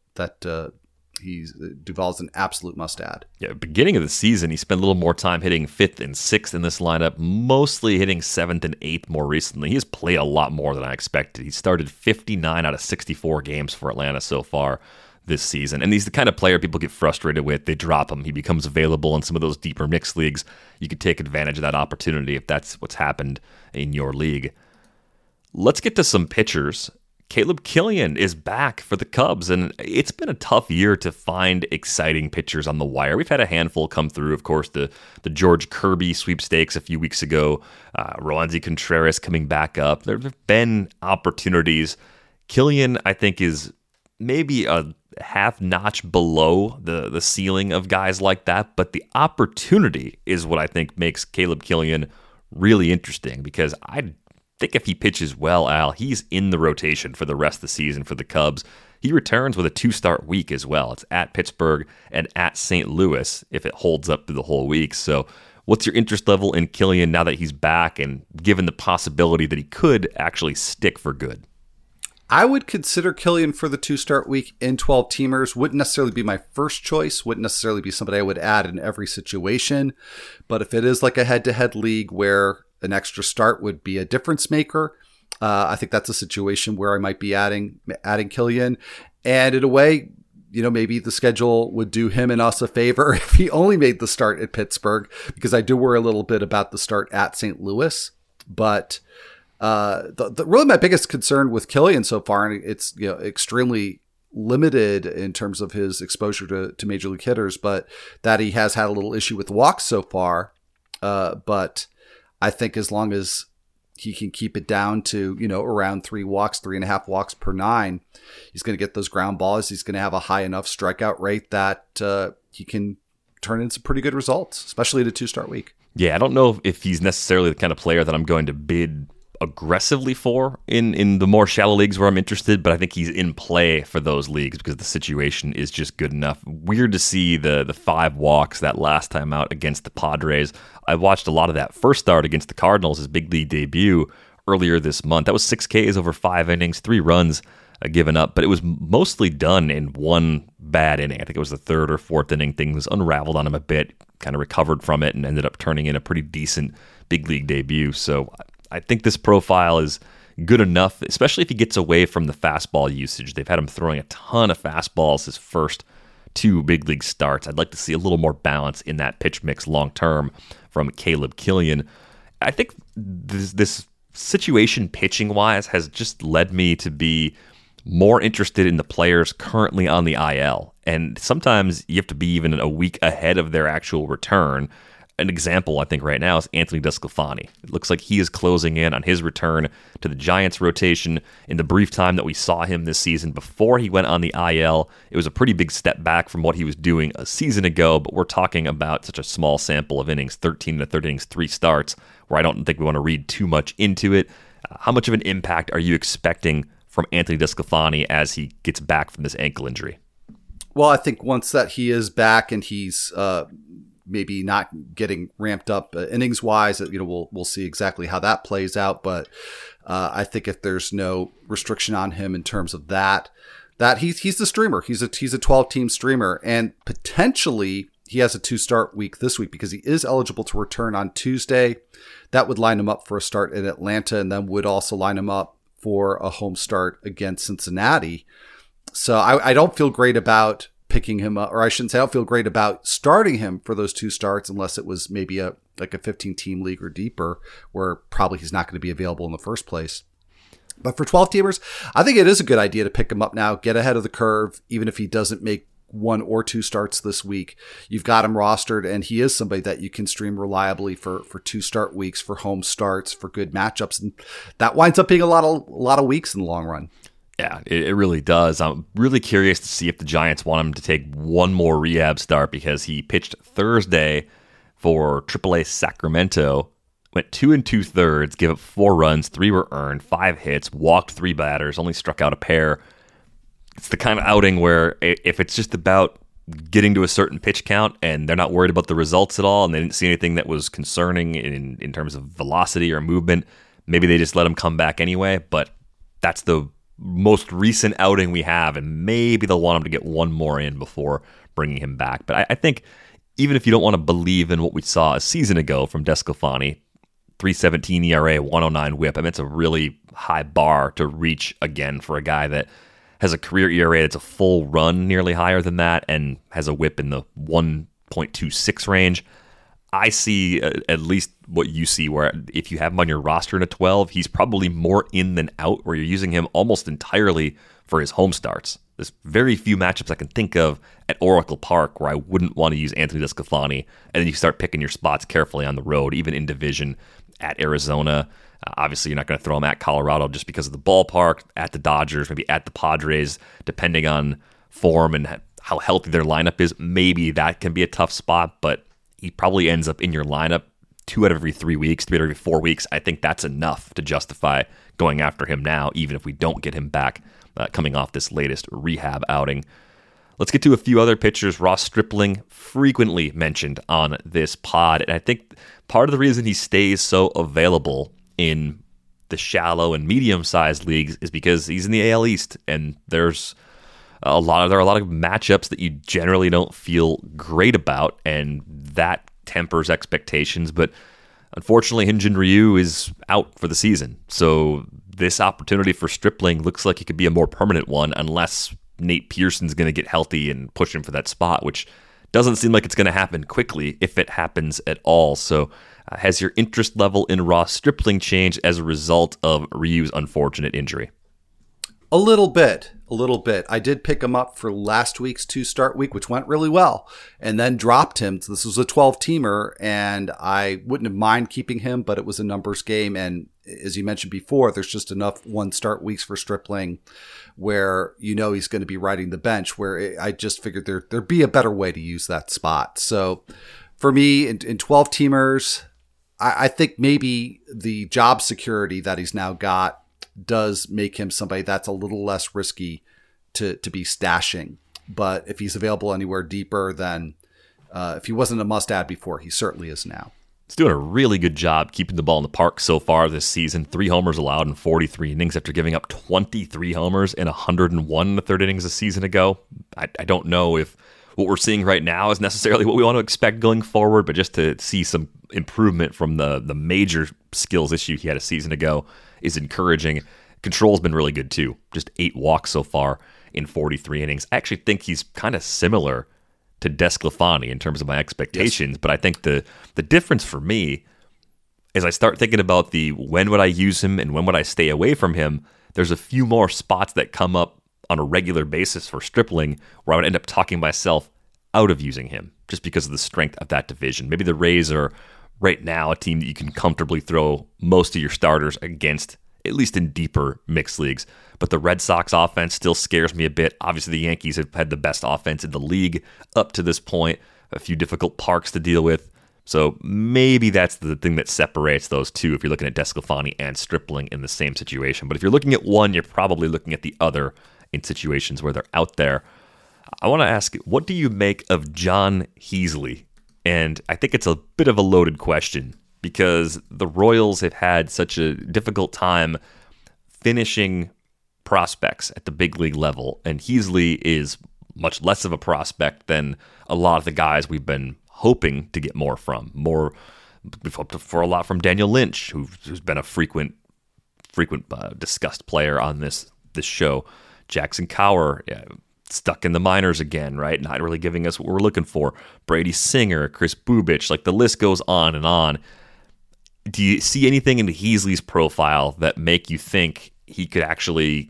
Duvall's an absolute must-add. Yeah, beginning of the season, he spent a little more time hitting 5th and 6th in this lineup, mostly hitting 7th and 8th more recently. He has played a lot more than I expected. He started 59 out of 64 games for Atlanta so far this season. And he's the kind of player people get frustrated with. They drop him. He becomes available in some of those deeper mixed leagues. You could take advantage of that opportunity if that's what's happened in your league. Let's get to some pitchers. Caleb Killian is back for the Cubs, and it's been a tough year to find exciting pitchers on the wire. We've had a handful come through, of course, the George Kirby sweepstakes a few weeks ago, Roansy Contreras coming back up. There have been opportunities. Killian, I think, is maybe a half notch below the ceiling of guys like that, but the opportunity is what I think makes Caleb Killian really interesting, because I think if he pitches well, Al, he's in the rotation for the rest of the season for the Cubs. He returns with a 2-start week as well. It's at Pittsburgh and at St. Louis if it holds up through the whole week. So what's your interest level in Killian now that he's back and given the possibility that he could actually stick for good? I would consider Killian for the 2-start week in 12-teamers. Wouldn't necessarily be my first choice. Wouldn't necessarily be somebody I would add in every situation. But if it is like a head-to-head league where an extra start would be a difference maker, I think that's a situation where I might be adding Killian. And in a way, maybe the schedule would do him and us a favor if he only made the start at Pittsburgh, because I do worry a little bit about the start at St. Louis. But really my biggest concern with Killian so far, and it's extremely limited in terms of his exposure to major league hitters, but that he has had a little issue with walks so far. But I think as long as he can keep it down to, around 3.5 walks per 9, he's going to get those ground balls. He's going to have a high enough strikeout rate that he can turn in some pretty good results, especially at a 2-start week. Yeah, I don't know if he's necessarily the kind of player that I'm going to bid aggressively for in the more shallow leagues where I'm interested, but I think he's in play for those leagues because the situation is just good enough. Weird to see the 5 walks that last time out against the Padres. I watched a lot of that first start against the Cardinals, his big league debut earlier this month. That was 6 Ks over 5 innings, 3 runs given up, but it was mostly done in one bad inning. I think it was the 3rd or 4th inning. Things unraveled on him a bit, kind of recovered from it, and ended up turning in a pretty decent big league debut. So I think this profile is good enough, especially if he gets away from the fastball usage. They've had him throwing a ton of fastballs his first 2 big league starts. I'd like to see a little more balance in that pitch mix long term from Caleb Killian. I think this situation pitching-wise has just led me to be more interested in the players currently on the IL. And sometimes you have to be even a week ahead of their actual return. An example, I think, right now is Anthony DeSclafani. It looks like he is closing in on his return to the Giants rotation. In the brief time that we saw him this season before he went on the IL, it was a pretty big step back from what he was doing a season ago, but we're talking about such a small sample of innings, 13 to 30 innings, 3 starts, where I don't think we want to read too much into it. How much of an impact are you expecting from Anthony DeSclafani as he gets back from this ankle injury? Well, I think once that he is back and he's maybe not getting ramped up innings wise, we'll see exactly how that plays out. But I think if there's no restriction on him in terms of that he's the streamer. He's a 12-team streamer, and potentially he has a 2-start week this week because he is eligible to return on Tuesday. That would line him up for a start in Atlanta, and then would also line him up for a home start against Cincinnati. So I don't feel great about picking him up, or I shouldn't say I don't feel great about starting him for those 2 starts unless it was maybe a 15-team league or deeper where probably he's not going to be available in the first place. But for 12-teamers, I think it is a good idea to pick him up now, get ahead of the curve, even if he doesn't make 1 or 2 starts this week. You've got him rostered, and he is somebody that you can stream reliably for 2 start weeks, for home starts, for good matchups, and that winds up being a lot of weeks in the long run. Yeah, it really does. I'm really curious to see if the Giants want him to take 1 more rehab start, because he pitched Thursday for AAA Sacramento, went 2 2/3, gave up 4 runs, 3 were earned, 5 hits, walked 3 batters, only struck out a pair. It's the kind of outing where if it's just about getting to a certain pitch count and they're not worried about the results at all, and they didn't see anything that was concerning in terms of velocity or movement, maybe they just let him come back anyway. But that's the most recent outing we have, and maybe they'll want him to get 1 more in before bringing him back. But I think even if you don't want to believe in what we saw a season ago from DeSclafani, 3.17 ERA, 109 WHIP, I mean, it's a really high bar to reach again for a guy that has a career ERA that's a full run nearly higher than that and has a WHIP in the 1.26 range. I see at least what you see, where if you have him on your roster in a 12, he's probably more in than out, where you're using him almost entirely for his home starts. There's very few matchups I can think of at Oracle Park where I wouldn't want to use Anthony DeSclafani, and then you start picking your spots carefully on the road, even in division, at Arizona. Obviously, you're not going to throw him at Colorado just because of the ballpark, at the Dodgers, maybe at the Padres, depending on form and how healthy their lineup is. Maybe that can be a tough spot, but he probably ends up in your lineup 2 out of every 3 weeks, 3 out of every 4 weeks. I think that's enough to justify going after him now, even if we don't get him back coming off this latest rehab outing. Let's get to a few other pitchers. Ross Stripling, frequently mentioned on this pod, and I think part of the reason he stays so available in the shallow and medium-sized leagues is because he's in the AL East, and there are a lot of matchups that you generally don't feel great about, and that tempers expectations. But unfortunately, Hyun-Jin Ryu is out for the season, so this opportunity for Stripling looks like it could be a more permanent one, unless Nate Pearson's going to get healthy and push him for that spot, which doesn't seem like it's going to happen quickly, if it happens at all. So has your interest level in Ross Stripling changed as a result of Ryu's unfortunate injury? A little bit. I did pick him up for last week's 2-start week, which went really well, and then dropped him. So this was a 12-teamer, and I wouldn't have mind keeping him, but it was a numbers game. And as you mentioned before, there's just enough 1-start weeks for Stripling where he's going to be riding the bench, where I just figured there'd be a better way to use that spot. So for me, in 12-teamers, I think maybe the job security that he's now got does make him somebody that's a little less risky to be stashing. But if he's available anywhere deeper, then if he wasn't a must-add before, he certainly is now. He's doing a really good job keeping the ball in the park so far this season. 3 homers allowed in 43 innings after giving up 23 homers in 101 in the 3rd innings a season ago. I don't know if what we're seeing right now is necessarily what we want to expect going forward, but just to see some improvement from the major skills issue he had a season ago is encouraging. Control's been really good too. Just 8 walks so far in 43 innings. I actually think he's kind of similar to DeSclafani in terms of my expectations, yes. But I think the difference for me as I start thinking about the when would I use him and when would I stay away from him, there's a few more spots that come up on a regular basis for Stripling where I would end up talking myself out of using him just because of the strength of that division. Maybe the Rays are right now a team that you can comfortably throw most of your starters against, at least in deeper mixed leagues. But the Red Sox offense still scares me a bit. Obviously, the Yankees have had the best offense in the league up to this point, a few difficult parks to deal with. So maybe that's the thing that separates those two if you're looking at DeSclafani and Stripling in the same situation. But if you're looking at one, you're probably looking at the other in situations where they're out there. I want to ask, what do you make of John Heasley? And I think it's a bit of a loaded question because the Royals have had such a difficult time finishing prospects at the big league level, and Heasley is much less of a prospect than a lot of the guys we've been hoping to get more from. We've hoped for a lot from Daniel Lynch, who's been a frequent discussed player on this show. Jackson Kowar, stuck in the minors again, right? Not really giving us what we're looking for. Brady Singer, Chris Bubich, like the list goes on and on. Do you see anything in Heasley's profile that make you think he could actually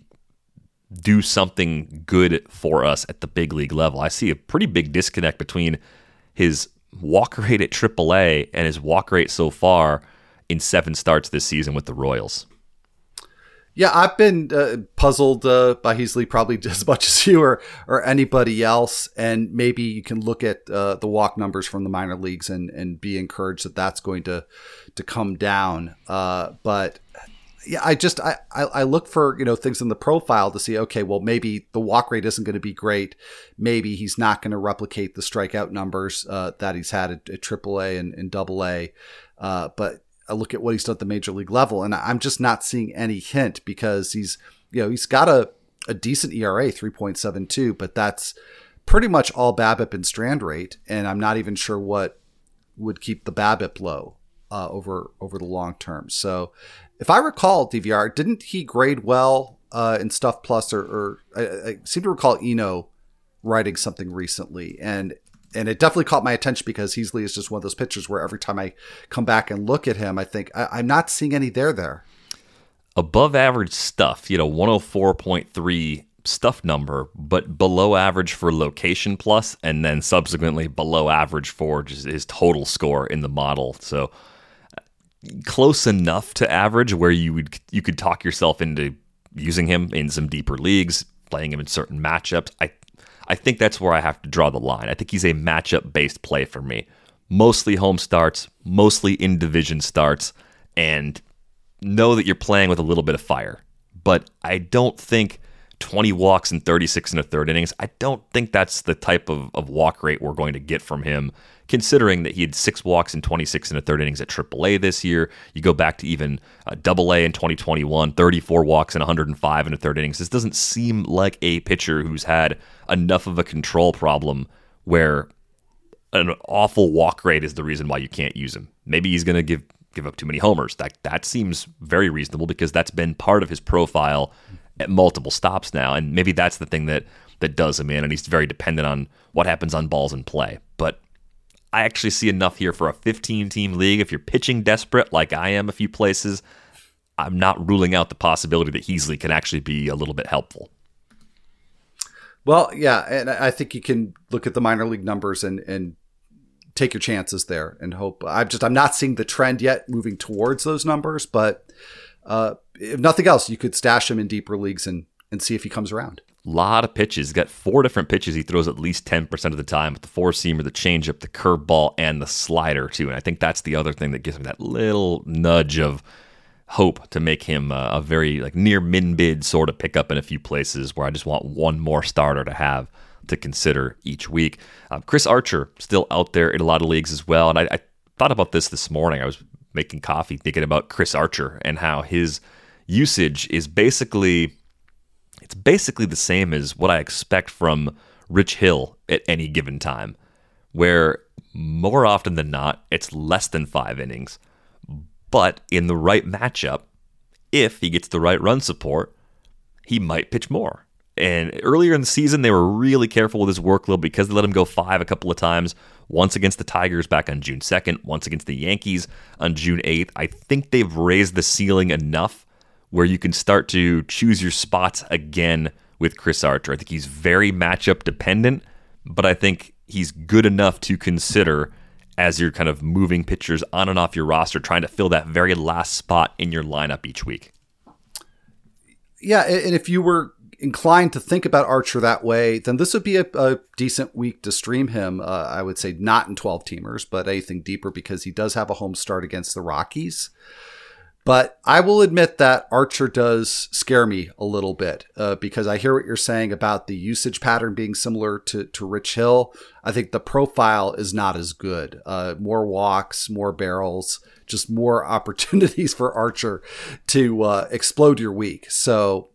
do something good for us at the big league level? I see a pretty big disconnect between his walk rate at AAA and his walk rate so far in 7 starts this season with the Royals. Yeah, I've been puzzled by Heasley probably as much as you or anybody else. And maybe you can look at the walk numbers from the minor leagues and be encouraged that that's going to come down. But yeah, I look for, things in the profile to see, okay, well, maybe the walk rate isn't going to be great. Maybe he's not going to replicate the strikeout numbers that he's had at AAA and AA. But I look at what he's done at the major league level, and I'm just not seeing any hint because he's got a decent ERA, 3.72, but that's pretty much all BABIP and strand rate, and I'm not even sure what would keep the BABIP low over the long term. So if I recall, DVR, didn't he grade well in Stuff Plus, or I seem to recall Eno writing something recently, and it definitely caught my attention because Heasley is just one of those pitchers where every time I come back and look at him, I think I'm not seeing any there. Above average stuff, 104.3 stuff number, but below average for location plus, and then subsequently below average for just his total score in the model. So close enough to average where you could talk yourself into using him in some deeper leagues, playing him in certain matchups. I think that's where I have to draw the line. I think he's a matchup-based play for me. Mostly home starts, mostly in-division starts, and know that you're playing with a little bit of fire. But I don't think 20 walks and 36 in the third innings, I don't think that's the type of walk rate we're going to get from him, considering that he had 6 walks and 26 in the third innings at AAA this year. You go back to even AA in 2021, 34 walks and 105 in the third innings. This doesn't seem like a pitcher who's had enough of a control problem where an awful walk rate is the reason why you can't use him. Maybe he's going to give up too many homers. That seems very reasonable because that's been part of his profile at multiple stops now, and maybe that's the thing that does him in, and he's very dependent on what happens on balls in play. But I actually see enough here for a 15-team league. If you're pitching desperate, like I am a few places, I'm not ruling out the possibility that Heasley can actually be a little bit helpful. Well, yeah, and I think you can look at the minor league numbers and take your chances there and hope. I'm not seeing the trend yet moving towards those numbers, but if nothing else, you could stash him in deeper leagues and see if he comes around. A lot of pitches. He's got 4 different pitches he throws at least 10% of the time, with the 4-seamer, the changeup, the curveball, and the slider too. And I think that's the other thing that gives him that little nudge of hope to make him a very near min-bid sort of pickup in a few places where I just want one more starter to have to consider each week. Chris Archer still out there in a lot of leagues as well. And I thought about this morning. I was making coffee thinking about Chris Archer and how his usage is basically the same as what I expect from Rich Hill at any given time, where more often than not, it's less than 5 innings. But in the right matchup, if he gets the right run support, he might pitch more. And earlier in the season, they were really careful with his workload because they let him go 5 a couple of times. once against the Tigers back on June 2nd, once against the Yankees on June 8th. I think they've raised the ceiling enough where you can start to choose your spots again with Chris Archer. I think he's very matchup dependent, but I think he's good enough to consider as you're kind of moving pitchers on and off your roster, trying to fill that very last spot in your lineup each week. Yeah, and if you were inclined to think about Archer that way, then this would be a decent week to stream him. I would say not in 12-teamers, but anything deeper because he does have a home start against the Rockies. But I will admit that Archer does scare me a little bit because I hear what you're saying about the usage pattern being similar to Rich Hill. I think the profile is not as good. More walks, more barrels, just more opportunities for Archer to explode your week. So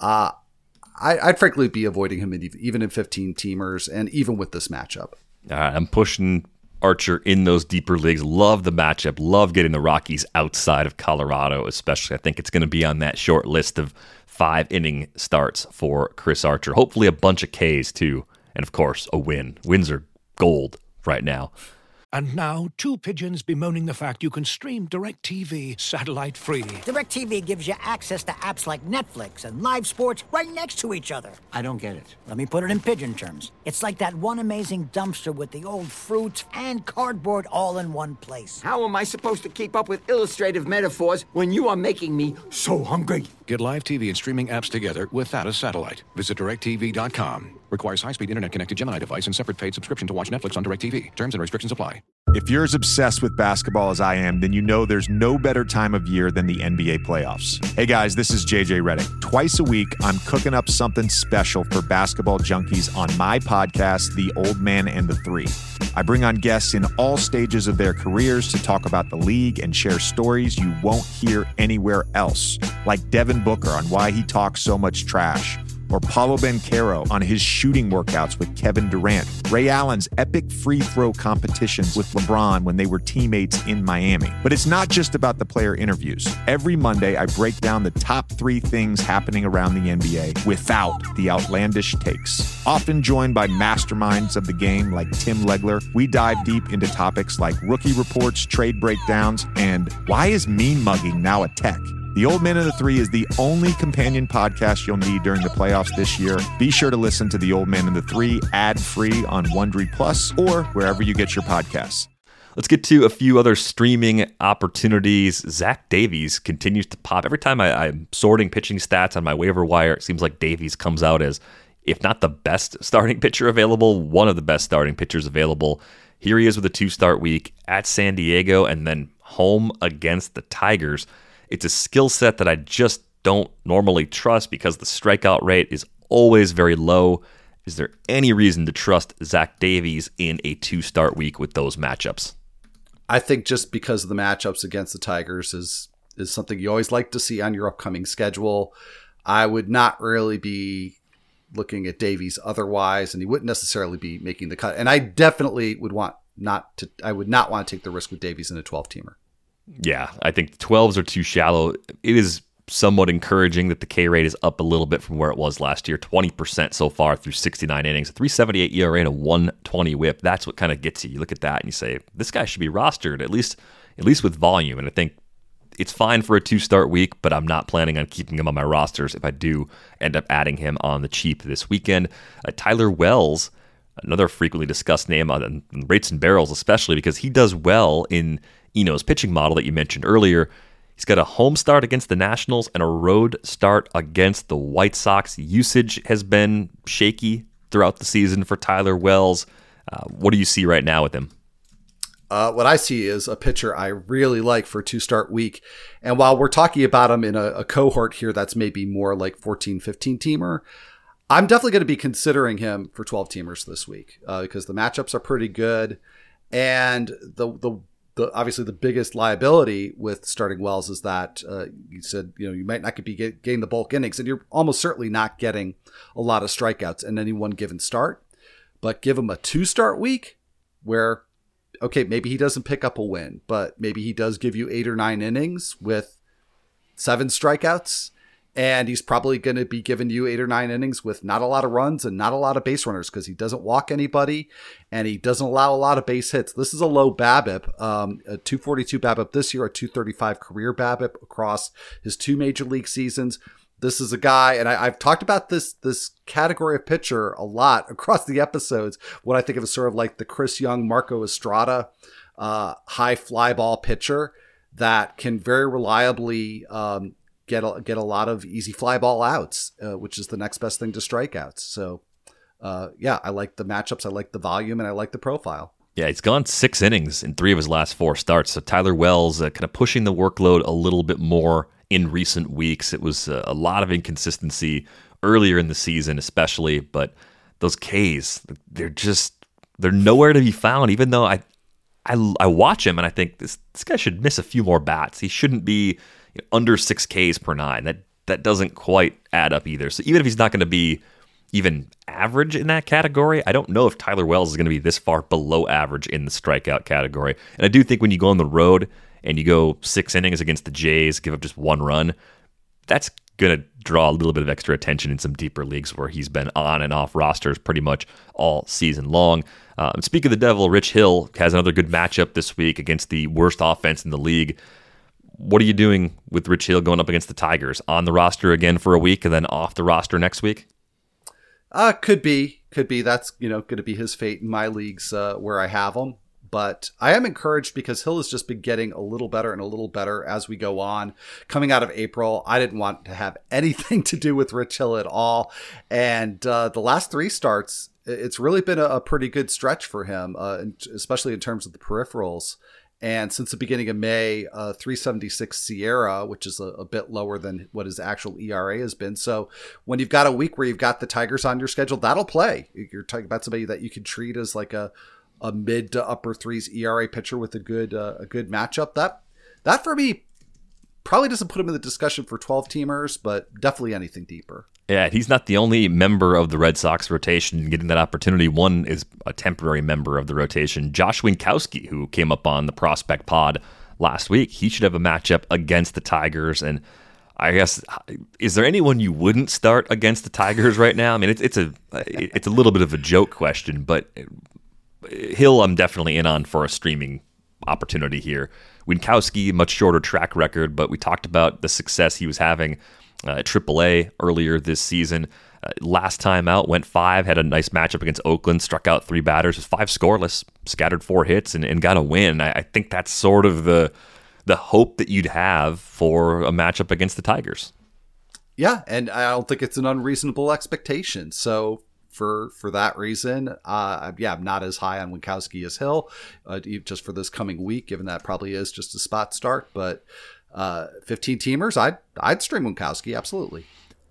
I'd frankly be avoiding him even in 15-teamers and even with this matchup. I'm pushing Archer in those deeper leagues. Love the matchup. Love getting the Rockies outside of Colorado, especially. I think it's going to be on that short list of 5-inning starts for Chris Archer. Hopefully a bunch of Ks too. And of course, a win. Wins are gold right now. And now, two pigeons bemoaning the fact you can stream DirecTV satellite-free. DirecTV gives you access to apps like Netflix and live sports right next to each other. I don't get it. Let me put it in pigeon terms. It's like that one amazing dumpster with the old fruits and cardboard all in one place. How am I supposed to keep up with illustrative metaphors when you are making me so hungry? Get live TV and streaming apps together without a satellite. Visit DirecTV.com. Requires high-speed internet-connected Gemini device and separate paid subscription to watch Netflix on DirecTV. Terms and restrictions apply. If you're as obsessed with basketball as I am, then you know there's no better time of year than the NBA playoffs. Hey guys, this is JJ Redick. Twice a week, I'm cooking up something special for basketball junkies on my podcast, The Old Man and the Three. I bring on guests in all stages of their careers to talk about the league and share stories you won't hear anywhere else, like Devin Booker on why he talks so much trash, or Paolo Banchero on his shooting workouts with Kevin Durant, Ray Allen's epic free throw competitions with LeBron when they were teammates in Miami. But it's not just about the player interviews. Every Monday, I break down the top 3 things happening around the NBA without the outlandish takes. Often joined by masterminds of the game like Tim Legler, we dive deep into topics like rookie reports, trade breakdowns, and why is mean mugging now a tech? The Old Man and the Three is the only companion podcast you'll need during the playoffs this year. Be sure to listen to The Old Man and the Three ad-free on Wondery Plus or wherever you get your podcasts. Let's get to a few other streaming opportunities. Zach Davies continues to pop. Every time I'm sorting pitching stats on my waiver wire, it seems like Davies comes out as, if not the best starting pitcher available, one of the best starting pitchers available. Here he is with a 2-start week at San Diego and then home against the Tigers. It's a skill set that I just don't normally trust because the strikeout rate is always very low. Is there any reason to trust Zach Davies in a 2-start week with those matchups? I think just because of the matchups against the Tigers is something you always like to see on your upcoming schedule. I would not really be looking at Davies otherwise, and he wouldn't necessarily be making the cut. And I definitely would not want to take the risk with Davies in a 12-teamer. Yeah, I think 12s are too shallow. It is somewhat encouraging that the K rate is up a little bit from where it was last year, 20% so far through 69 innings, a 3.78 ERA and a 1.20 WHIP. That's what kind of gets you. You look at that and you say, this guy should be rostered at least with volume. And I think it's fine for a 2-start week, but I'm not planning on keeping him on my rosters if I do end up adding him on the cheap this weekend. Tyler Wells, another frequently discussed name on rates and barrels, especially because he does well in Eno's pitching model that you mentioned earlier. He's got a home start against the Nationals and a road start against the White Sox. Usage has been shaky throughout the season for Tyler Wells. What do you see right now with him? What I see is a pitcher I really like for a 2-start week. And while we're talking about him in a cohort here that's maybe more like 14, 15-teamer, I'm definitely going to be considering him for 12-teamers this week because the matchups are pretty good. And obviously the biggest liability with starting Wells is that you said, you might not be getting the bulk innings, and you're almost certainly not getting a lot of strikeouts in any one given start. But give him a 2-start week where, okay, maybe he doesn't pick up a win, but maybe he does give you 8 or 9 innings with 7 strikeouts. And he's probably going to be giving you 8 or 9 innings with not a lot of runs and not a lot of base runners because he doesn't walk anybody and he doesn't allow a lot of base hits. This is a low BABIP, a 242 BABIP this year, a 235 career BABIP across his 2 major league seasons. This is a guy, and I've talked about this category of pitcher a lot across the episodes, what I think of as sort of like the Chris Young, Marco Estrada high fly ball pitcher that can very reliably get a lot of easy fly ball outs, which is the next best thing to strikeouts. So, I like the matchups, I like the volume, and I like the profile. Yeah, he's gone 6 innings in 3 of his last 4 starts. So Tyler Wells kind of pushing the workload a little bit more in recent weeks. It was a lot of inconsistency earlier in the season, especially. But those Ks, they're nowhere to be found. Even though I watch him and I think this guy should miss a few more bats. He shouldn't be under 6 Ks per 9. That doesn't quite add up either. So even if he's not going to be even average in that category, I don't know if Tyler Wells is going to be this far below average in the strikeout category. And I do think when you go on the road and you go 6 innings against the Jays, give up just 1 run, that's going to draw a little bit of extra attention in some deeper leagues where he's been on and off rosters pretty much all season long. And speaking of the devil, Rich Hill has another good matchup this week against the worst offense in the league. What are you doing with Rich Hill going up against the Tigers? On the roster again for a week and then off the roster next week? Could be. That's, going to be his fate in my leagues where I have him. But I am encouraged because Hill has just been getting a little better and a little better as we go on. Coming out of April, I didn't want to have anything to do with Rich Hill at all. And the last 3 starts, it's really been a pretty good stretch for him, especially in terms of the peripherals. And since the beginning of May, 376 Sierra, which is a bit lower than what his actual ERA has been. So when you've got a week where you've got the Tigers on your schedule, that'll play. You're talking about somebody that you can treat as like a mid to upper 3s ERA pitcher with a good matchup. That for me probably doesn't put him in the discussion for 12 teamers, but definitely anything deeper. Yeah, he's not the only member of the Red Sox rotation getting that opportunity. One is a temporary member of the rotation, Josh Winkowski, who came up on the Prospect Pod last week. He should have a matchup against the Tigers. And I guess, is there anyone you wouldn't start against the Tigers right now? I mean, it's a little bit of a joke question, but Hill I'm definitely in on for a streaming opportunity here. Winkowski, much shorter track record, but we talked about the success he was having at AAA earlier this season. Last time out, went 5, had a nice matchup against Oakland, struck out 3 batters, was 5 scoreless, scattered 4 hits, and got a win. I think that's sort of the hope that you'd have for a matchup against the Tigers. Yeah, and I don't think it's an unreasonable expectation. So for that reason, I'm not as high on Winkowski as Hill, just for this coming week, given that probably is just a spot start. But 15 teamers, I'd stream Winkowski, absolutely.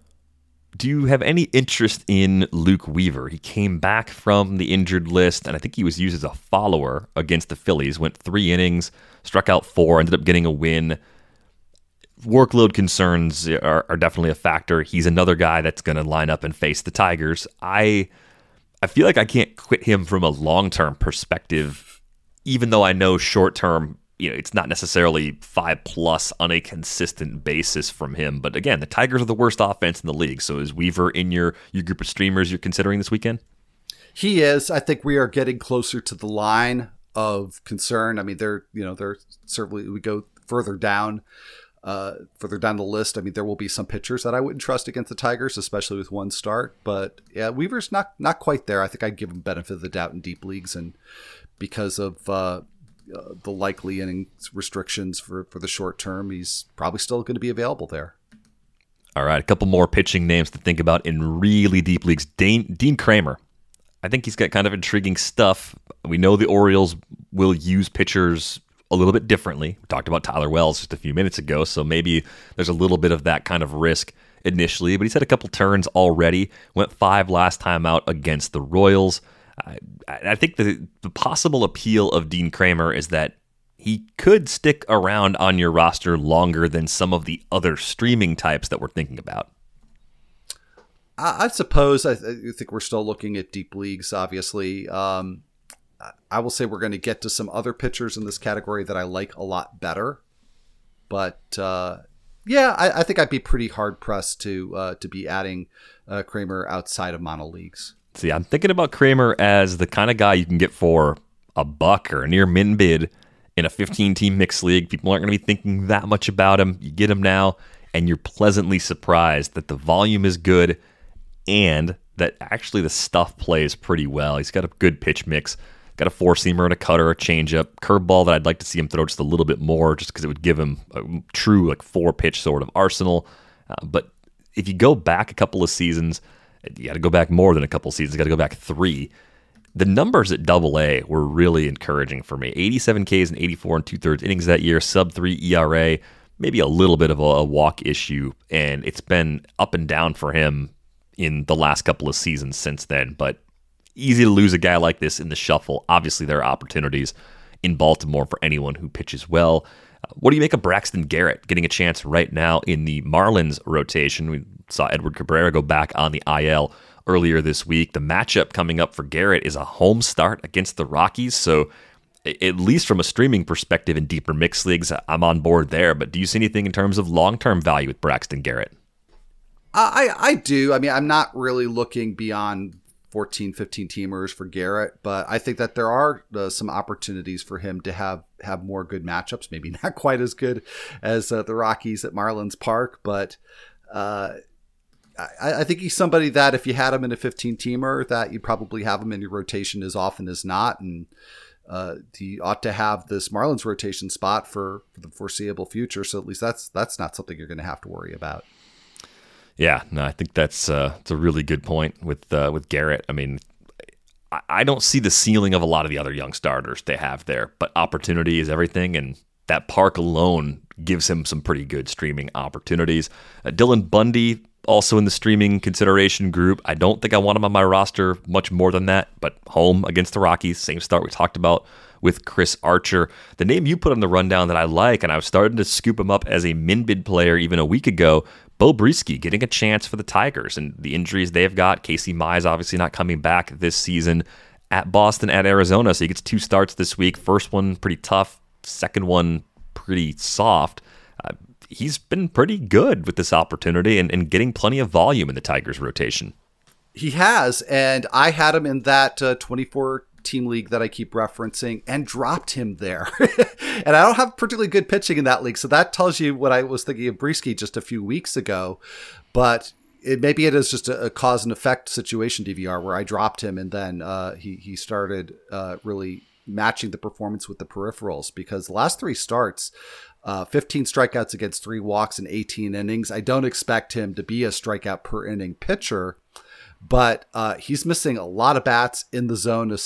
Do you have any interest in Luke Weaver? He came back from the injured list, and I think he was used as a follower against the Phillies. Went 3 innings, struck out 4, ended up getting a win. Workload concerns are definitely a factor. He's another guy that's going to line up and face the Tigers. I feel like I can't quit him from a long-term perspective, even though I know short-term, it's not necessarily 5+ on a consistent basis from him. But again, the Tigers are the worst offense in the league. So is Weaver in your group of streamers you're considering this weekend? He is. I think we are getting closer to the line of concern. I mean, they're certainly, we go further down the list. I mean, there will be some pitchers that I wouldn't trust against the Tigers, especially with 1 start. But yeah, Weaver's not quite there. I think I'd give him benefit of the doubt in deep leagues, and because of the likely innings restrictions for the short term, he's probably still going to be available there. All right, a couple more pitching names to think about in really deep leagues. Dean Kremer. I think he's got kind of intriguing stuff. We know the Orioles will use pitchers a little bit differently. We talked about Tyler Wells just a few minutes ago, so maybe there's a little bit of that kind of risk initially, but he's had a couple turns already. Went 5 last time out against the Royals. I think the possible appeal of Dean Kremer is that he could stick around on your roster longer than some of the other streaming types that we're thinking about. I suppose. I think we're still looking at deep leagues, obviously. I will say we're going to get to some other pitchers in this category that I like a lot better. But Yeah, I think I'd be pretty hard pressed to be adding Kramer outside of mono leagues. See, I'm thinking about Kramer as the kind of guy you can get for $1 or a near min bid in a 15-team mixed league. People aren't going to be thinking that much about him. You get him now, and you're pleasantly surprised that the volume is good and that actually the stuff plays pretty well. He's got a good pitch mix. Got a four-seamer and a cutter, a changeup, curveball that I'd like to see him throw just a little bit more just because it would give him a true four-pitch sort of arsenal. But if you go back a couple of seasons, you got to go back more than a couple of seasons. You got to go back 3. The numbers at AA were really encouraging for me. 87 Ks and 84 2/3 innings that year, sub-3 ERA, maybe a little bit of a walk issue, and it's been up and down for him in the last couple of seasons since then. But easy to lose a guy like this in the shuffle. Obviously, there are opportunities in Baltimore for anyone who pitches well. What do you make of Braxton Garrett getting a chance right now in the Marlins rotation? We saw Edward Cabrera go back on the IL earlier this week. The matchup coming up for Garrett is a home start against the Rockies, so at least from a streaming perspective in deeper mixed leagues, I'm on board there. But do you see anything in terms of long-term value with Braxton Garrett? I do. I mean, I'm not really looking beyond 14, 15 teamers for Garrett, but I think that there are some opportunities for him to have more good matchups. Maybe not quite as good as the Rockies at Marlins Park, but I think he's somebody that if you had him in a 15-teamer, that you'd probably have him in your rotation as often as not, and he ought to have this Marlins rotation spot for the foreseeable future. So at least that's not something you're going to have to worry about. Yeah, no, I think that's a really good point with Garrett. I mean, I don't see the ceiling of a lot of the other young starters they have there, but opportunity is everything, and that park alone gives him some pretty good streaming opportunities. Dylan Bundy, also in the streaming consideration group. I don't think I want him on my roster much more than that, but home against the Rockies, same start we talked about with Chris Archer. The name you put on the rundown that I like, and I was starting to scoop him up as a min-bid player even a week ago, Beau Brieske getting a chance for the Tigers and the injuries they've got. Casey Mize obviously not coming back this season, at Boston, at Arizona, so he gets 2 starts this week. First one pretty tough, second one pretty soft. He's been pretty good with this opportunity and getting plenty of volume in the Tigers rotation. He has, and I had him in that 24-team league that I keep referencing and dropped him there. And I don't have particularly good pitching in that league, so that tells you what I was thinking of Brieske just a few weeks ago. But maybe it is just a cause and effect situation, DVR, where I dropped him and then he started really matching the performance with the peripherals, because the last 3 starts, 15 strikeouts against 3 walks in 18 innings. I don't expect him to be a strikeout per inning pitcher, but he's missing a lot of bats in the zone, a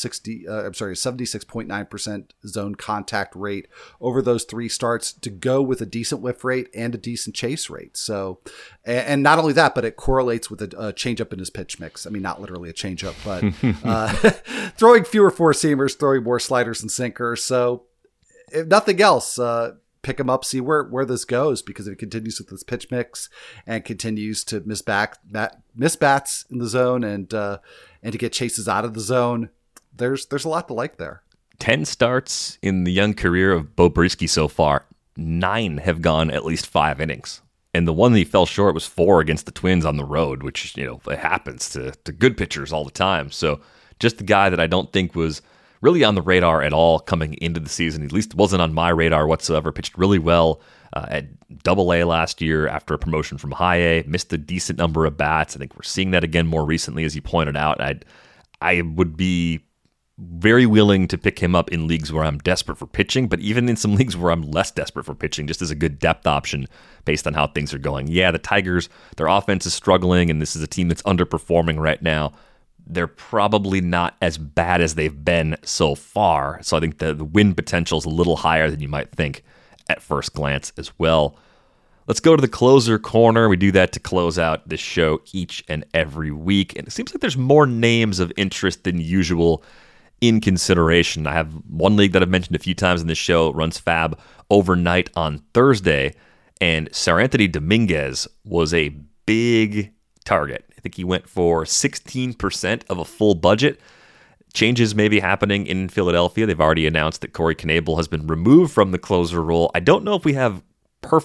76.9% zone contact rate over those 3 starts to go with a decent whiff rate and a decent chase rate. So, and not only that, but it correlates with a changeup in his pitch mix. I mean, not literally a changeup, but throwing fewer four-seamers, throwing more sliders and sinkers. So if nothing else, pick him up, see where this goes, because if he continues with this pitch mix and continues to miss bats in the zone and to get chases out of the zone, there's a lot to like there. 10 starts in the young career of Beau Brieske so far. 9 have gone at least 5 innings. And the one that he fell short was 4 against the Twins on the road, which, it happens to good pitchers all the time. So just the guy that I don't think was really on the radar at all coming into the season. At least wasn't on my radar whatsoever. Pitched really well at AA last year after a promotion from High A. Missed a decent number of bats. I think we're seeing that again more recently, as you pointed out. I would be very willing to pick him up in leagues where I'm desperate for pitching, but even in some leagues where I'm less desperate for pitching, just as a good depth option based on how things are going. Yeah, the Tigers, their offense is struggling, and this is a team that's underperforming right now. They're probably not as bad as they've been so far. So I think the win potential is a little higher than you might think at first glance as well. Let's go to the closer corner. We do that to close out this show each and every week. And it seems like there's more names of interest than usual in consideration. I have one league that I've mentioned a few times in this show. It runs Fab overnight on Thursday. And Seranthony Dominguez was a big target. I think he went for 16% of a full budget. Changes may be happening in Philadelphia. They've already announced that Corey Knebel has been removed from the closer role. I don't know if we have perfect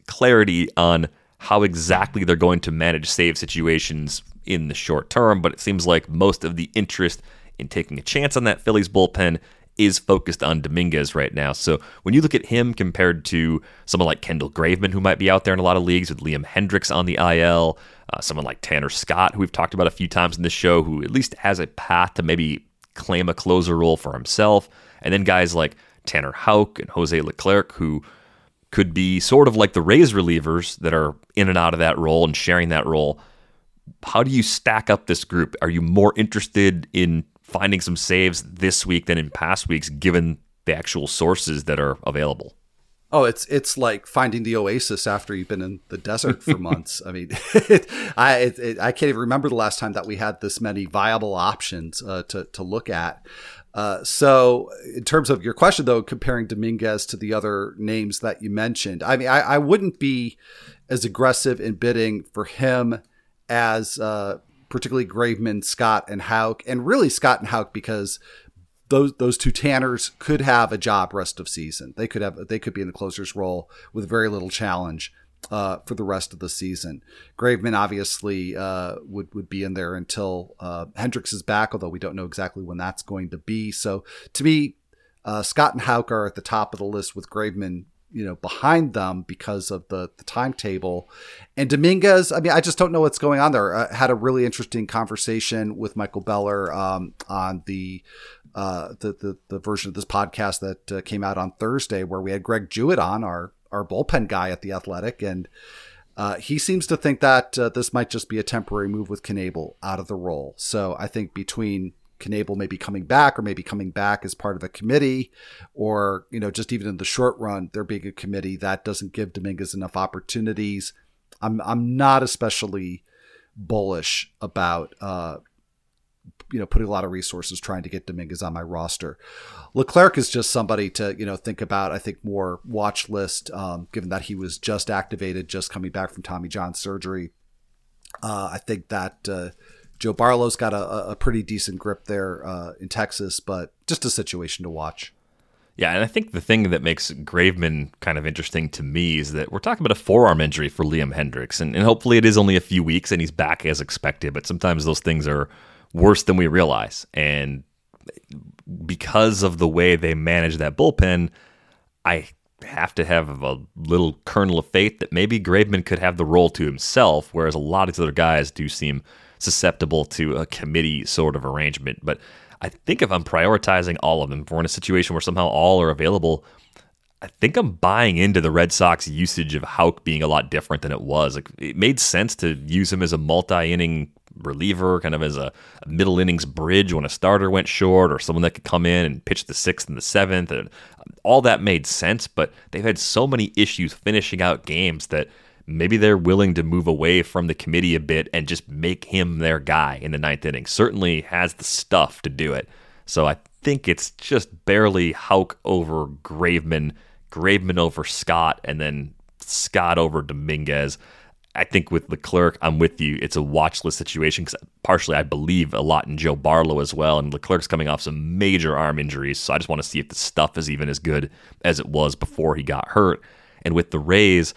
clarity on how exactly they're going to manage save situations in the short term, but it seems like most of the interest in taking a chance on that Phillies bullpen is focused on Dominguez right now. So when you look at him compared to someone like Kendall Graveman, who might be out there in a lot of leagues with Liam Hendricks on the IL, someone like Tanner Scott, who we've talked about a few times in this show, who at least has a path to maybe claim a closer role for himself, and then guys like Tanner Houck and Jose Leclerc, who could be sort of like the Rays relievers that are in and out of that role and sharing that role. How do you stack up this group? Are you more interested in finding some saves this week than in past weeks, given the actual sources that are available? Oh, it's like finding the oasis after you've been in the desert for months. I mean, I can't even remember the last time that we had this many viable options to look at. So in terms of your question, though, comparing Dominguez to the other names that you mentioned, I mean, I wouldn't be as aggressive in bidding for him as particularly Graveman, Scott, and Houck, and really Scott and Houck, because those two Tanners could have a job rest of season. They could be in the closer's role with very little challenge for the rest of the season. Graveman obviously would be in there until Hendricks is back, although we don't know exactly when that's going to be. So to me, Scott and Houck are at the top of the list with Graveman, behind them because of the timetable. And Dominguez, I mean, I just don't know what's going on there. I had a really interesting conversation with Michael Beller on the version of this podcast that came out on Thursday, where we had Greg Jewett on, our bullpen guy at The Athletic. And he seems to think that this might just be a temporary move with Knebel out of the role. So I think between Knebel maybe coming back, or maybe coming back as part of a committee, or, just even in the short run, there being a committee that doesn't give Dominguez enough opportunities, I'm not especially bullish about, putting a lot of resources trying to get Dominguez on my roster. Leclerc is just somebody to, think about, I think, more watch list, given that he was just activated, just coming back from Tommy John surgery. I think that, Joe Barlow's got a pretty decent grip there in Texas, but just a situation to watch. Yeah, and I think the thing that makes Graveman kind of interesting to me is that we're talking about a forearm injury for Liam Hendricks, and hopefully it is only a few weeks and he's back as expected, but sometimes those things are worse than we realize. And because of the way they manage that bullpen, I have to have a little kernel of faith that maybe Graveman could have the role to himself, whereas a lot of these other guys do seem susceptible to a committee sort of arrangement. But I think if I'm prioritizing all of them, if we're in a situation where somehow all are available, I think I'm buying into the Red Sox usage of Houck being a lot different than it was. Like, it made sense to use him as a multi-inning reliever, kind of as a middle innings bridge when a starter went short, or someone that could come in and pitch the 6th and the 7th. And all that made sense, but they've had so many issues finishing out games that maybe they're willing to move away from the committee a bit and just make him their guy in the 9th inning. Certainly has the stuff to do it. So I think it's just barely Houck over Graveman, Graveman over Scott, and then Scott over Dominguez. I think with Leclerc, I'm with you. It's a watch list situation because partially I believe a lot in Joe Barlow as well, and Leclerc's coming off some major arm injuries, so I just want to see if the stuff is even as good as it was before he got hurt. And with the Rays,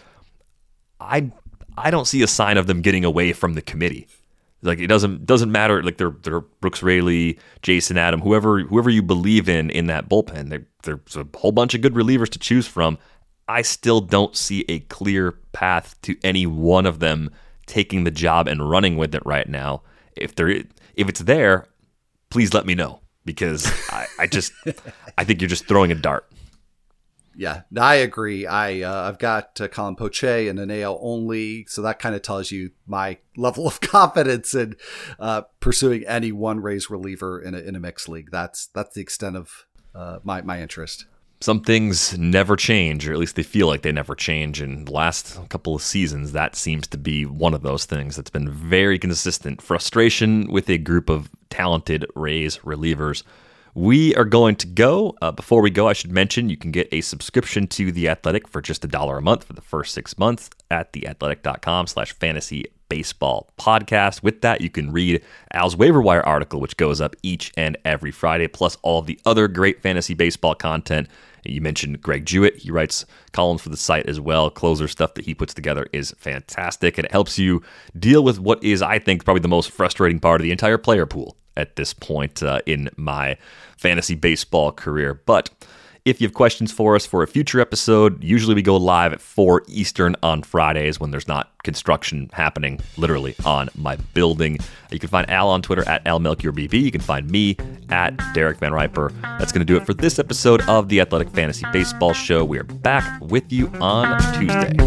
I don't see a sign of them getting away from the committee. Like, it doesn't matter. Like, they're Brooks Raley, Jason Adam, whoever you believe in that bullpen. There's a whole bunch of good relievers to choose from. I still don't see a clear path to any one of them taking the job and running with it right now. If it's there, please let me know, because I think you're just throwing a dart. Yeah, I agree. I've got Colin Poche in an AL only, so that kind of tells you my level of confidence in pursuing any one Rays reliever in a mixed league. That's the extent of my interest. Some things never change, or at least they feel like they never change. And the last couple of seasons, that seems to be one of those things that's been very consistent. Frustration with a group of talented Rays relievers. We are going to go. Before we go, I should mention you can get a subscription to The Athletic for just $1 a month for the first 6 months at theathletic.com/fantasy Baseball podcast. With that, you can read Al's waiver wire article, which goes up each and every Friday, plus all the other great fantasy baseball content. You mentioned Greg Jewett. He writes columns for the site as well. Closer stuff that he puts together is fantastic, and it helps you deal with what is, I think, probably the most frustrating part of the entire player pool at this point in my fantasy baseball career. But if you have questions for us for a future episode, usually we go live at 4 Eastern on Fridays when there's not construction happening literally on my building. You can find Al on Twitter at AlMelchiorBB. You can find me at Derek Van Riper. That's going to do it for this episode of the Athletic Fantasy Baseball Show. We are back with you on Tuesday.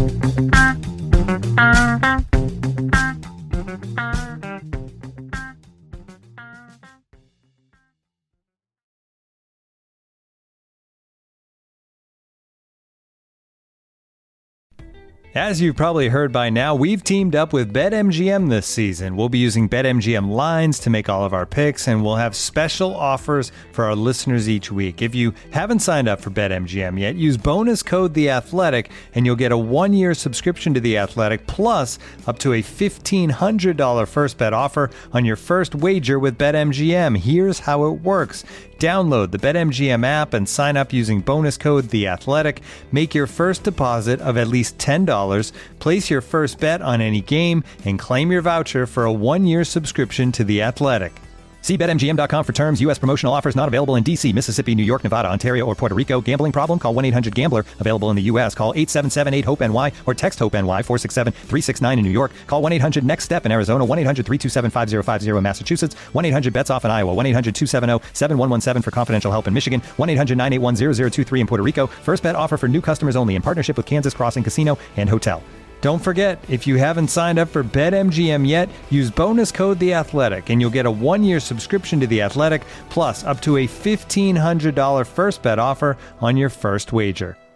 As you've probably heard by now, we've teamed up with BetMGM this season. We'll be using BetMGM lines to make all of our picks, and we'll have special offers for our listeners each week. If you haven't signed up for BetMGM yet, use bonus code The Athletic, and you'll get a 1-year subscription to The Athletic, plus up to a $1,500 first bet offer on your first wager with BetMGM. Here's how it works. Download the BetMGM app and sign up using bonus code The Athletic. Make your first deposit of at least $10. Place your first bet on any game and claim your voucher for a 1-year subscription to The Athletic. See BetMGM.com for terms. U.S. promotional offers not available in D.C., Mississippi, New York, Nevada, Ontario, or Puerto Rico. Gambling problem? Call 1-800-GAMBLER. Available in the U.S. Call 877-8-HOPE-NY or text HOPE-NY 467-369 in New York. Call 1-800-NEXT-STEP in Arizona. 1-800-327-5050 in Massachusetts. 1-800-BETS-OFF in Iowa. 1-800-270-7117 for confidential help in Michigan. 1-800-981-0023 in Puerto Rico. First bet offer for new customers only in partnership with Kansas Crossing Casino and Hotel. Don't forget, if you haven't signed up for BetMGM yet, use bonus code The Athletic, and you'll get a 1-year subscription to The Athletic, plus up to a $1,500 first bet offer on your first wager.